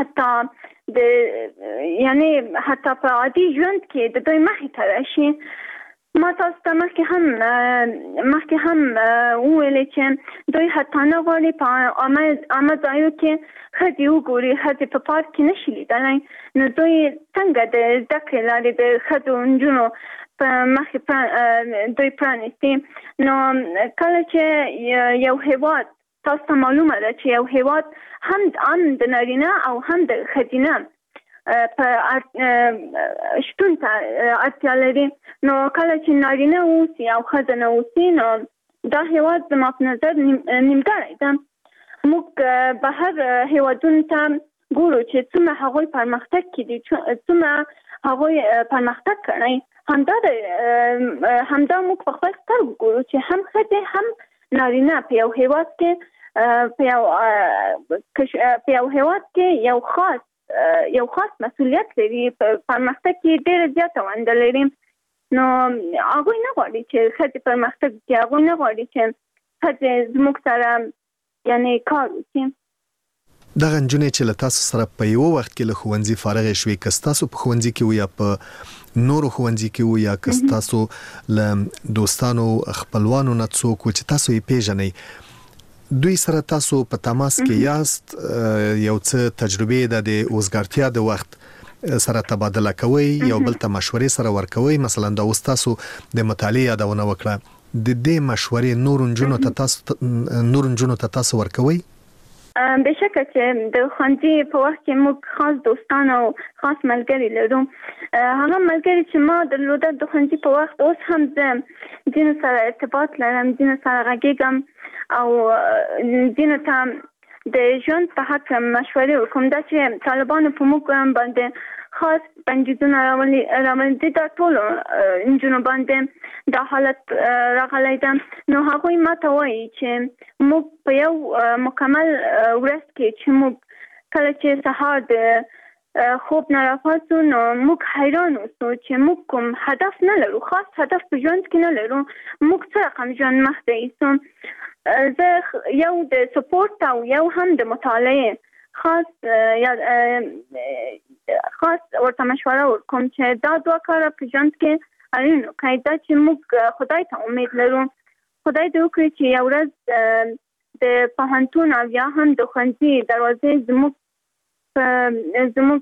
حتی په عادي ژوند کې د دوی مخې ته راشي. ما تاسو ته مخکې هم وویلې چې دوی حتی نه غواړي په عامه ځایو کې ښځې وګوري، ښځې په پارک کې نشي لیدلی. نو دوی څنګه د زده کړې لارې د ښځو نجونو په مخې دوی پرانیستي؟ نو کله چې یو هېواد تاسو ته معلومه ده چې یو هېواد هم د نارینه او هم د ښځینه په شتون ته اړتیا لري. نو کله چې نارینه اوسي او ښځه نه اوسي نو دا هېواد زما په نظر نیمګړی ده. موږ بهر هېوادونو ته ګورو چې څومره هغوی پرمختګ کړي، څومره هغوی پرمختګ کړی. همدا موږ په خپل سترګو ګورو چې هم ښځې هم نارینه په یو هېواد کې یو خاص مسؤلیت لري، په پرمختګ کې ډېره زیاته ونډه لري. نو هغوی نه غواړي چې ښځې پرمختګ وکړي، هغوی نه غواړي چې ښځې زموږ سره کار وکړي. دغه نجونې چې له تاسو سره په یو وخت کې له ښوونځي فارغې شوې، که ستاسو په ښوونځي کې وو یا په نورو ښوونځي کې وو یا که ستاسو له دوستانو خپلوانو نه څوک و چې تاسو یې پیژنئ، دوی سره تاسو په تماس کې یاست؟ یو څه تجربې د اوزګارتیا د وخت سره تبادله کوئ، یو بل ته مشورې سره ورکوئ؟ مثلا دا اوس تاسو د مطالعې یادونه وکړه، د دې مشورې نور نجونو ته تاسو ورکوي؟ بشکه چې د ښوونځي په وخت کې موږ خاص دوستان او خاص ملګري لرو. هغه ملګري چې ما درلوده د ښوونځي په وخت اوس هم زه ځینو سره ارتباط لرم، ځینو سره غږیږم او ځینو ته د ژوند په حق مشورې ورکوم. دا چې طالبانو په موږ باندې خاص بندیزونه راوړي دا ټولو نجونو باندې دا حالت راغلی ده. نو هغوی ما ته وایي چې موږ په یو مکمل ورځ کې چې موږ کله چې سهار د خوب نه راپاڅو نو موږ حیران اوسو چې موږ کوم هدف نه لرو، خاص هدف په ژوند کې نه لرو. موږ څه رقم ژوند مخته ایسو. زه یو د سپورت او یو هم د مطالعې خاص ورته مشوره ورکوم چې دا دوه کاره په ژوند کې اړین وکړئ. دا چې موږ خدای ته امید لرو، خدای دې وکړي چې یو ورځ د پوهنتون او یا هم د ښوونځي دروازې زموږ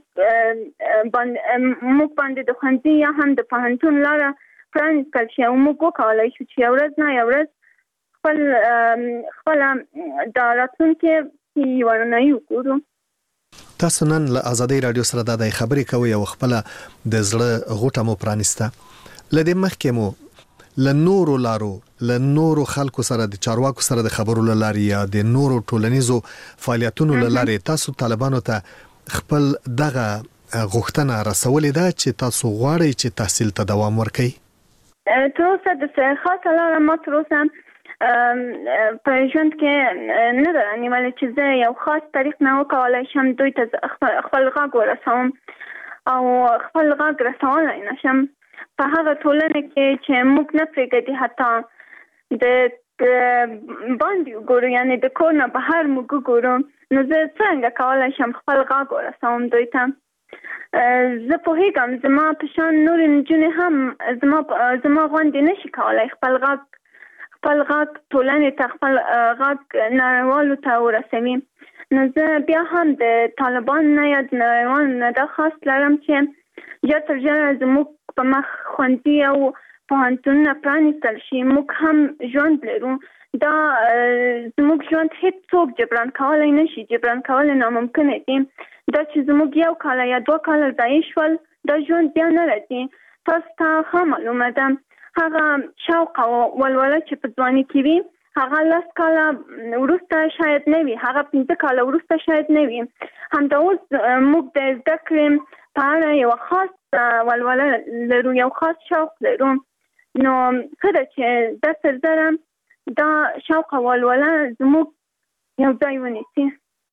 باندې د ښوونځي یا هم د پوهنتون لاره پرانیستل شي او موږ وکولای شو چې یو ورځ نه یو ورځ خپله دا راتلونکې ورنایي وګورو. تاسو نن له آزادۍ رادیو سره د خبرې کوي او خپل د زړه غوټه مو پرانیسته. لدې مخکې مو له نورو لارو له نورو خلکو سره د چارواکو سره د خبرو لاري یا د نورو ټولنیزو فعالیتونو لاري تاسو طالبانو ته خپل دغه غوښتنه رسولې ده چې تاسو غواړئ چې تحصیل ته دوام ورکړئ؟ تر اوسه د خاصه لاره ما تر اوسه په ژوند کې نه ده نیولې چې زه یو خاص طریق نه وکولای شم دوی ته خپل غږ ورسوم او خپل غږ رسولی نه شم په هغه ټولنه کې چې موږ نه پرېږدي حتی د باندې وګورو، یعنې د کور نه بهر موږ وګورو. نو زه څنګه کولی شم خپل غږ ورسوم دوی ته؟ زه پوهېږم زما په شان نورې نجونې هم زما غوندې نشي کولی خپل غږ ټولنې ته خپل غږ نړیوالو ته ورسوي. نو زه بیا هم د طالبان نه یا د نړیوالو نه دا خواست لرم چې ژر تر ژره زموږ په مخ ښوونځي او پوهنتونونه پرانیستل شي. موږ هم ژوند لرو، دا زموږ ژوند هیڅ څوک جبران کولی نشي، جبران کول ناممکنه دي. دا چې زموږ یو کاله یا دوه کاله ضایع شول دا ژوند بیا نه راځي. تاسو ته ښه معلومه ده هغه شوق او ولوله چې په ځواني کې وي هغه 10 کاله وروسته شاید نه وي، هغه 15 کاله وروسته شاید نه وي. همدا اوس موږ د زده کړې په اړه یو خاص ولوله لرو، یو خاص شوق لرو. نو ښه ده چې دا تر ډېره دا شوق او ولوله زموږ یو ځای ونیسي.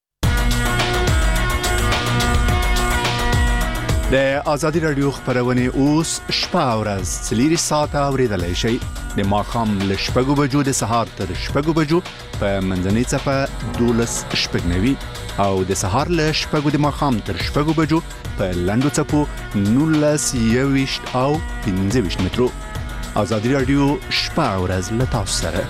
د آزادي رادیو خبرونه اوس شپه او ورځ 4 ساعته اوریدلای شئ. د ماښام له 6 بجو د سهار تر 6 بجو په منځنۍ صفه 12:09 او د سهار له 6 د ماښام تر 6 بجو په لنډو صفو 19:21 او 15 مترو. آزادي رادیو شپه او ورځ له تاسو سره.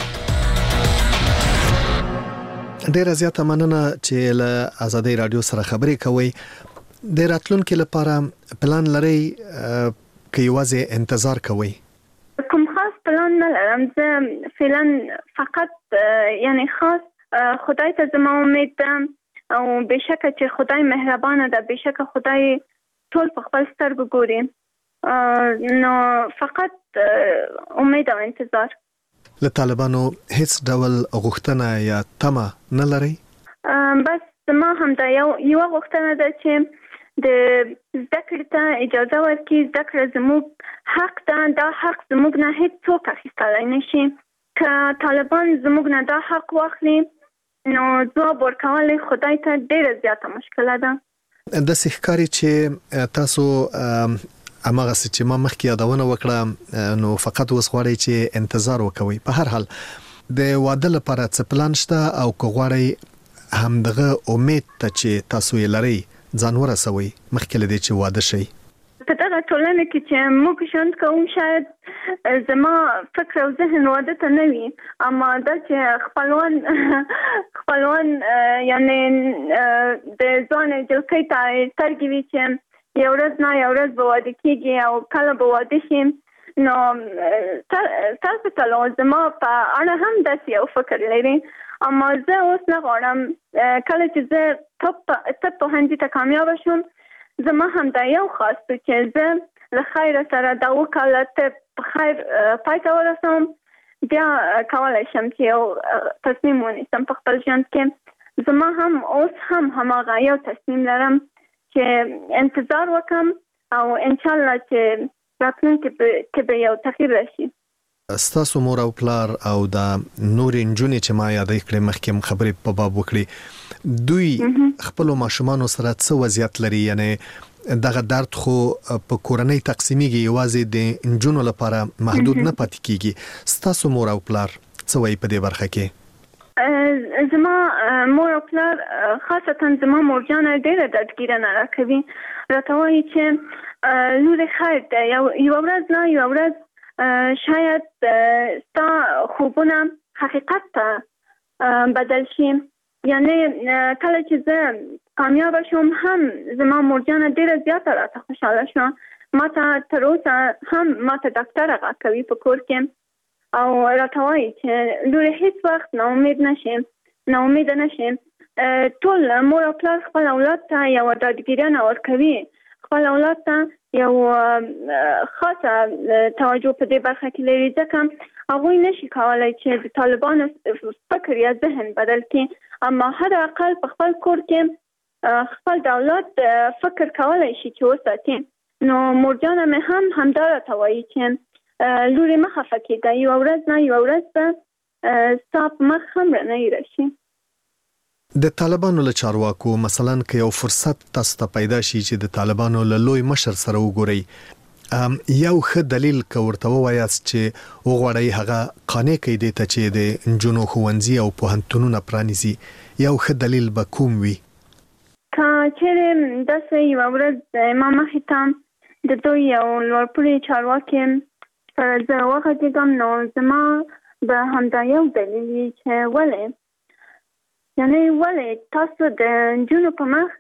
ډیره زیاته مننه چې له آزادي رادیو سره خبرې کوي. د راتلونکو لپاره پلان لري که یوازې انتظار کوي؟ کوم خاص پلان نه لرم. زه فعلا فقط یعنی خاص خدای ته زما امید ده او بشکه چې خدای مهربانه ده، بشکه خدای ټول په خپل سترګو ګوري. نو فقط امید او انتظار. له طالبانو هیڅ ډول غوښتنه یا تمه نه لري؟ بس زما هم دا یو غوښتنه ده چې د زده کړې ته اجازه ورکړي. زده کړه زموږ حق ده، دا حق زموږ نه هیڅ څوک اخیستلی نشي. که طالبان زموږ نه دا حق واخلي نو ځواب ورکول خدای ته ډیره زیاته مشکله ده. داسې ښکاري چې تاسو هماغه چې ما مخکې یادونه وکړه نو فقط اوس غواړئ چې انتظار وکوي. په هر حال د واده لپاره څه پلان شته او که غواړئ همدغه امید ته چې تاسو یې لرئ ځان ورسوي مخکې له دې چې واده شي؟ په دغه ټولنه کې چې موږ ژوند کوو شاید زما فکر او ذهن واده ته نه وي، اما دا چې خپلوان یعنی د ځوان جلکۍ ته سترګې وي چې یو ورځ نه یو ورځ به واده کېږي او کله به واده شي. نو تاسو ته زما په اړه هم داسې یو فکر لري، اما زه اوس نه غواړم کله چې زه طب پوهنځي ته کامیابه شم زما هم دا یو خاص دی چې زه له خیره سره دا وکاله طب په خیر پای ته ورسوم، بیا کولی شم چې یو تصمیم ونیسم په خپل ژوند کې. زما هم اوس هم هماغه یو تصمیم لرم چې انتظار وکم او انشاءالله چې راتلونکي کې به یو تغییر راشي. ستاسو مور او پلار او دا نورې نجونې چې ما یادې کړې مخکې هم خبرې په باب وکړي، دوی خپلو ماشومانو سره څه وضعیت لري؟ یعنې دغه درد خو په کورنۍ تقسیمیږي، یوازې د نجونو لپاره محدود نه پاتې کیږي. ستاسو مور او پلار څه وایي په دې برخه کې؟ زما مور او پلار خاصتا زما مورجانه ډېره ډاډګیرنه راکوي، راته وایي چې لورې خیر دی، یوه ورځ نه یوه ورځ شاید ستا خوبونه حقیقت ته بدل شي. یعنی کله چې زه کامیابه شوم هم زما مورجانه ډېره زیاته راته خوشحاله شوه، ما ته تر اوسه هم ما ته ډاکټره غږ کوي په کور کې او راته وایي چې لورې هیڅ وخت ناامیده نشې. ټول مور او پلار خپل اولاد ته یوه ډاډګیرنه ورکوي، خپل اولاد ته یو خاصه توجه په دې برخه کې لري، ځکه هغوی نشي کولی چې د طالبانو فکر یا ذهن بدل کړي، اما حد اقل په خپل کور کې خپل د اولاد فکر کولی شي چې وساتي. نو مورجانه مې هم همدا راته وایي چې لورې مه خفه کېږه، یوه ورځ نه یوه ورځ به ستا په مخ هم رڼۍ راشي. د طالبانو له چارواکو مثلا که یو فرصت تاسو ته پیدا شي چې د طالبانو له لوی مشر سره وګورئ، یو ښه دلیل که ورته ووایاست چې وغواړئ هغه قانع کړئ دې ته چې د نجونو ښوونځي او پوهنتونونه پرانیزي، یو ښه دلیل به کوم وي؟ که چیرې داسې یوه ورځ ما مخې ته د دوی یو لوړپوړي چارواکي سره زه وغږېږم، نو زما به همدا یو دلیل وي چې ولې یعنی ولې تاسو د نجونو په مخ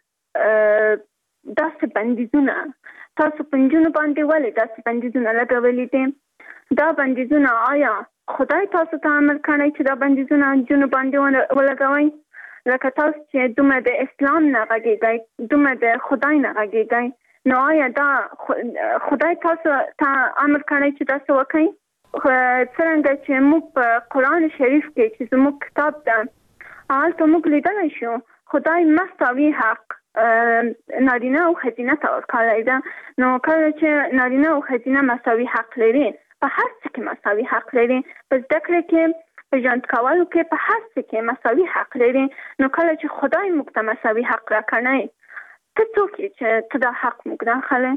داسې بندیزونه، تاسو په نجونو باندې ولې داسې بندیزونه لګولي دي؟ دا بندیزونه آیا خدای تاسو ته امر کړی چې دا بندیزونه نجونو باندې ولګوئ؟ لکه تاسو چې دومره د اسلام نه غږېږئ، دومره د خدای نه غږېږئ، نو آیا دا خدای تاسو ته امر کړی چې داسې وکړئ؟ څرنګه چې موږ په قرآن شریف کې چې زموږ کتاب ده هلته موږ لیدلی شو خدای مساوي حق نارینه او ښځینه ته ورکړی ده. نو کله چې نارینه او ښځینه مساوي حق لري، په هر څه کې مساوي حق لري، په زده کړې کې، په ژوند کولو کې، په هر څه کې مساوي حق لري، نو کله چې خدای موږ ته مساوي حق راکړی، ته څوک یې چې ته دا حق موږ نه اخلې؟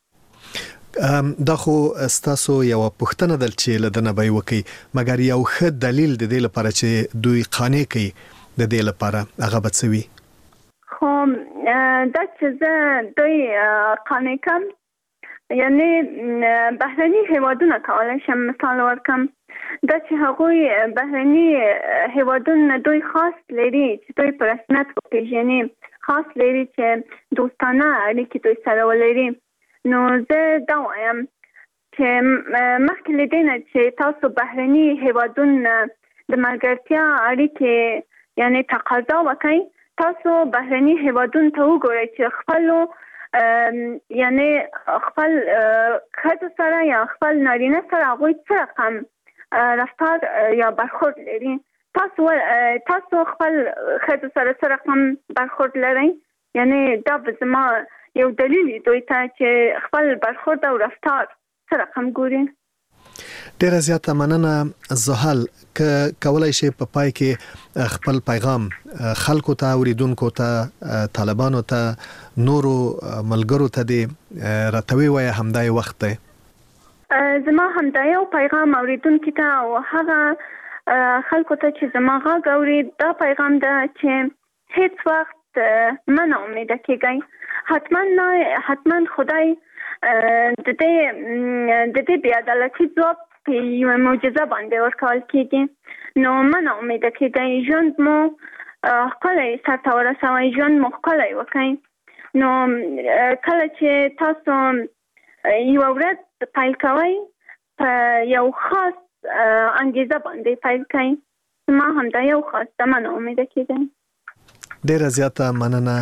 دا خو ستاسو یوه پوښتنه ده چې له دنه به یې وکړئ، مګر یو ښه دلیل د دې لپاره چې دوی قانع کوي د دې لپاره هغه به څه وي؟ خو دا چې زه دوی قانع کم، یعنی بهرني هیوادونه کولی شم مثال ورکم، دا چې هغوی بهرني هیوادونه دوی خاص لري چې دوی په رسمیت وپېژني، خاص لري چې دوستانه اړیکې دوی سره ولري. نو زه دا وایم چې مخکې له دې نه چې تاسو بهرني هیوادونه د ملګرتیا اړیکې یعنی تقاضا وکړئ، تاسو بهرني هیوادونو ته وګورئ چې خپلو یعنی خپل ښځو سره یا خپل نارینه سره هغوی څه رقم رفتار یا برخورد لري. تاسو خپل ښځو سره څه رقم برخورد لرئ؟ یعنی دا به زما یو دلیل دوی ته چې خپل برخورد او رفتار څه رقم ګوري. ډیره زیاته مننه زحل، که کولای شي په پای کې خپل پیغام خلکو ته، اوریدونکو ته، طالبانو ته، نورو ملګرو ته دې راته ووایه، همدا یې وخت دی. زما همدا یو پیغام اوریدونکو ته او هغه خلکو ته چې زما غږ اوري، دا پیغام ده چې هیڅ وخت مه ناامیده کېږئ. حتما خدای د دې بې عدالتي ځواب په یوه معجزه باندې ورکول کېږي. نو مه ناامیده کېږئ، ژوند مو ښکلی سرته ورسوئ، ژوند مو ښکلی وکړئ. نو کله چې تاسو یوه ورځ پیل کوئ، یو خاص انګیزه باندې پیل کړئ. ما همدا یو خاص تمنا امید کېږم. ډیره زیاته مننه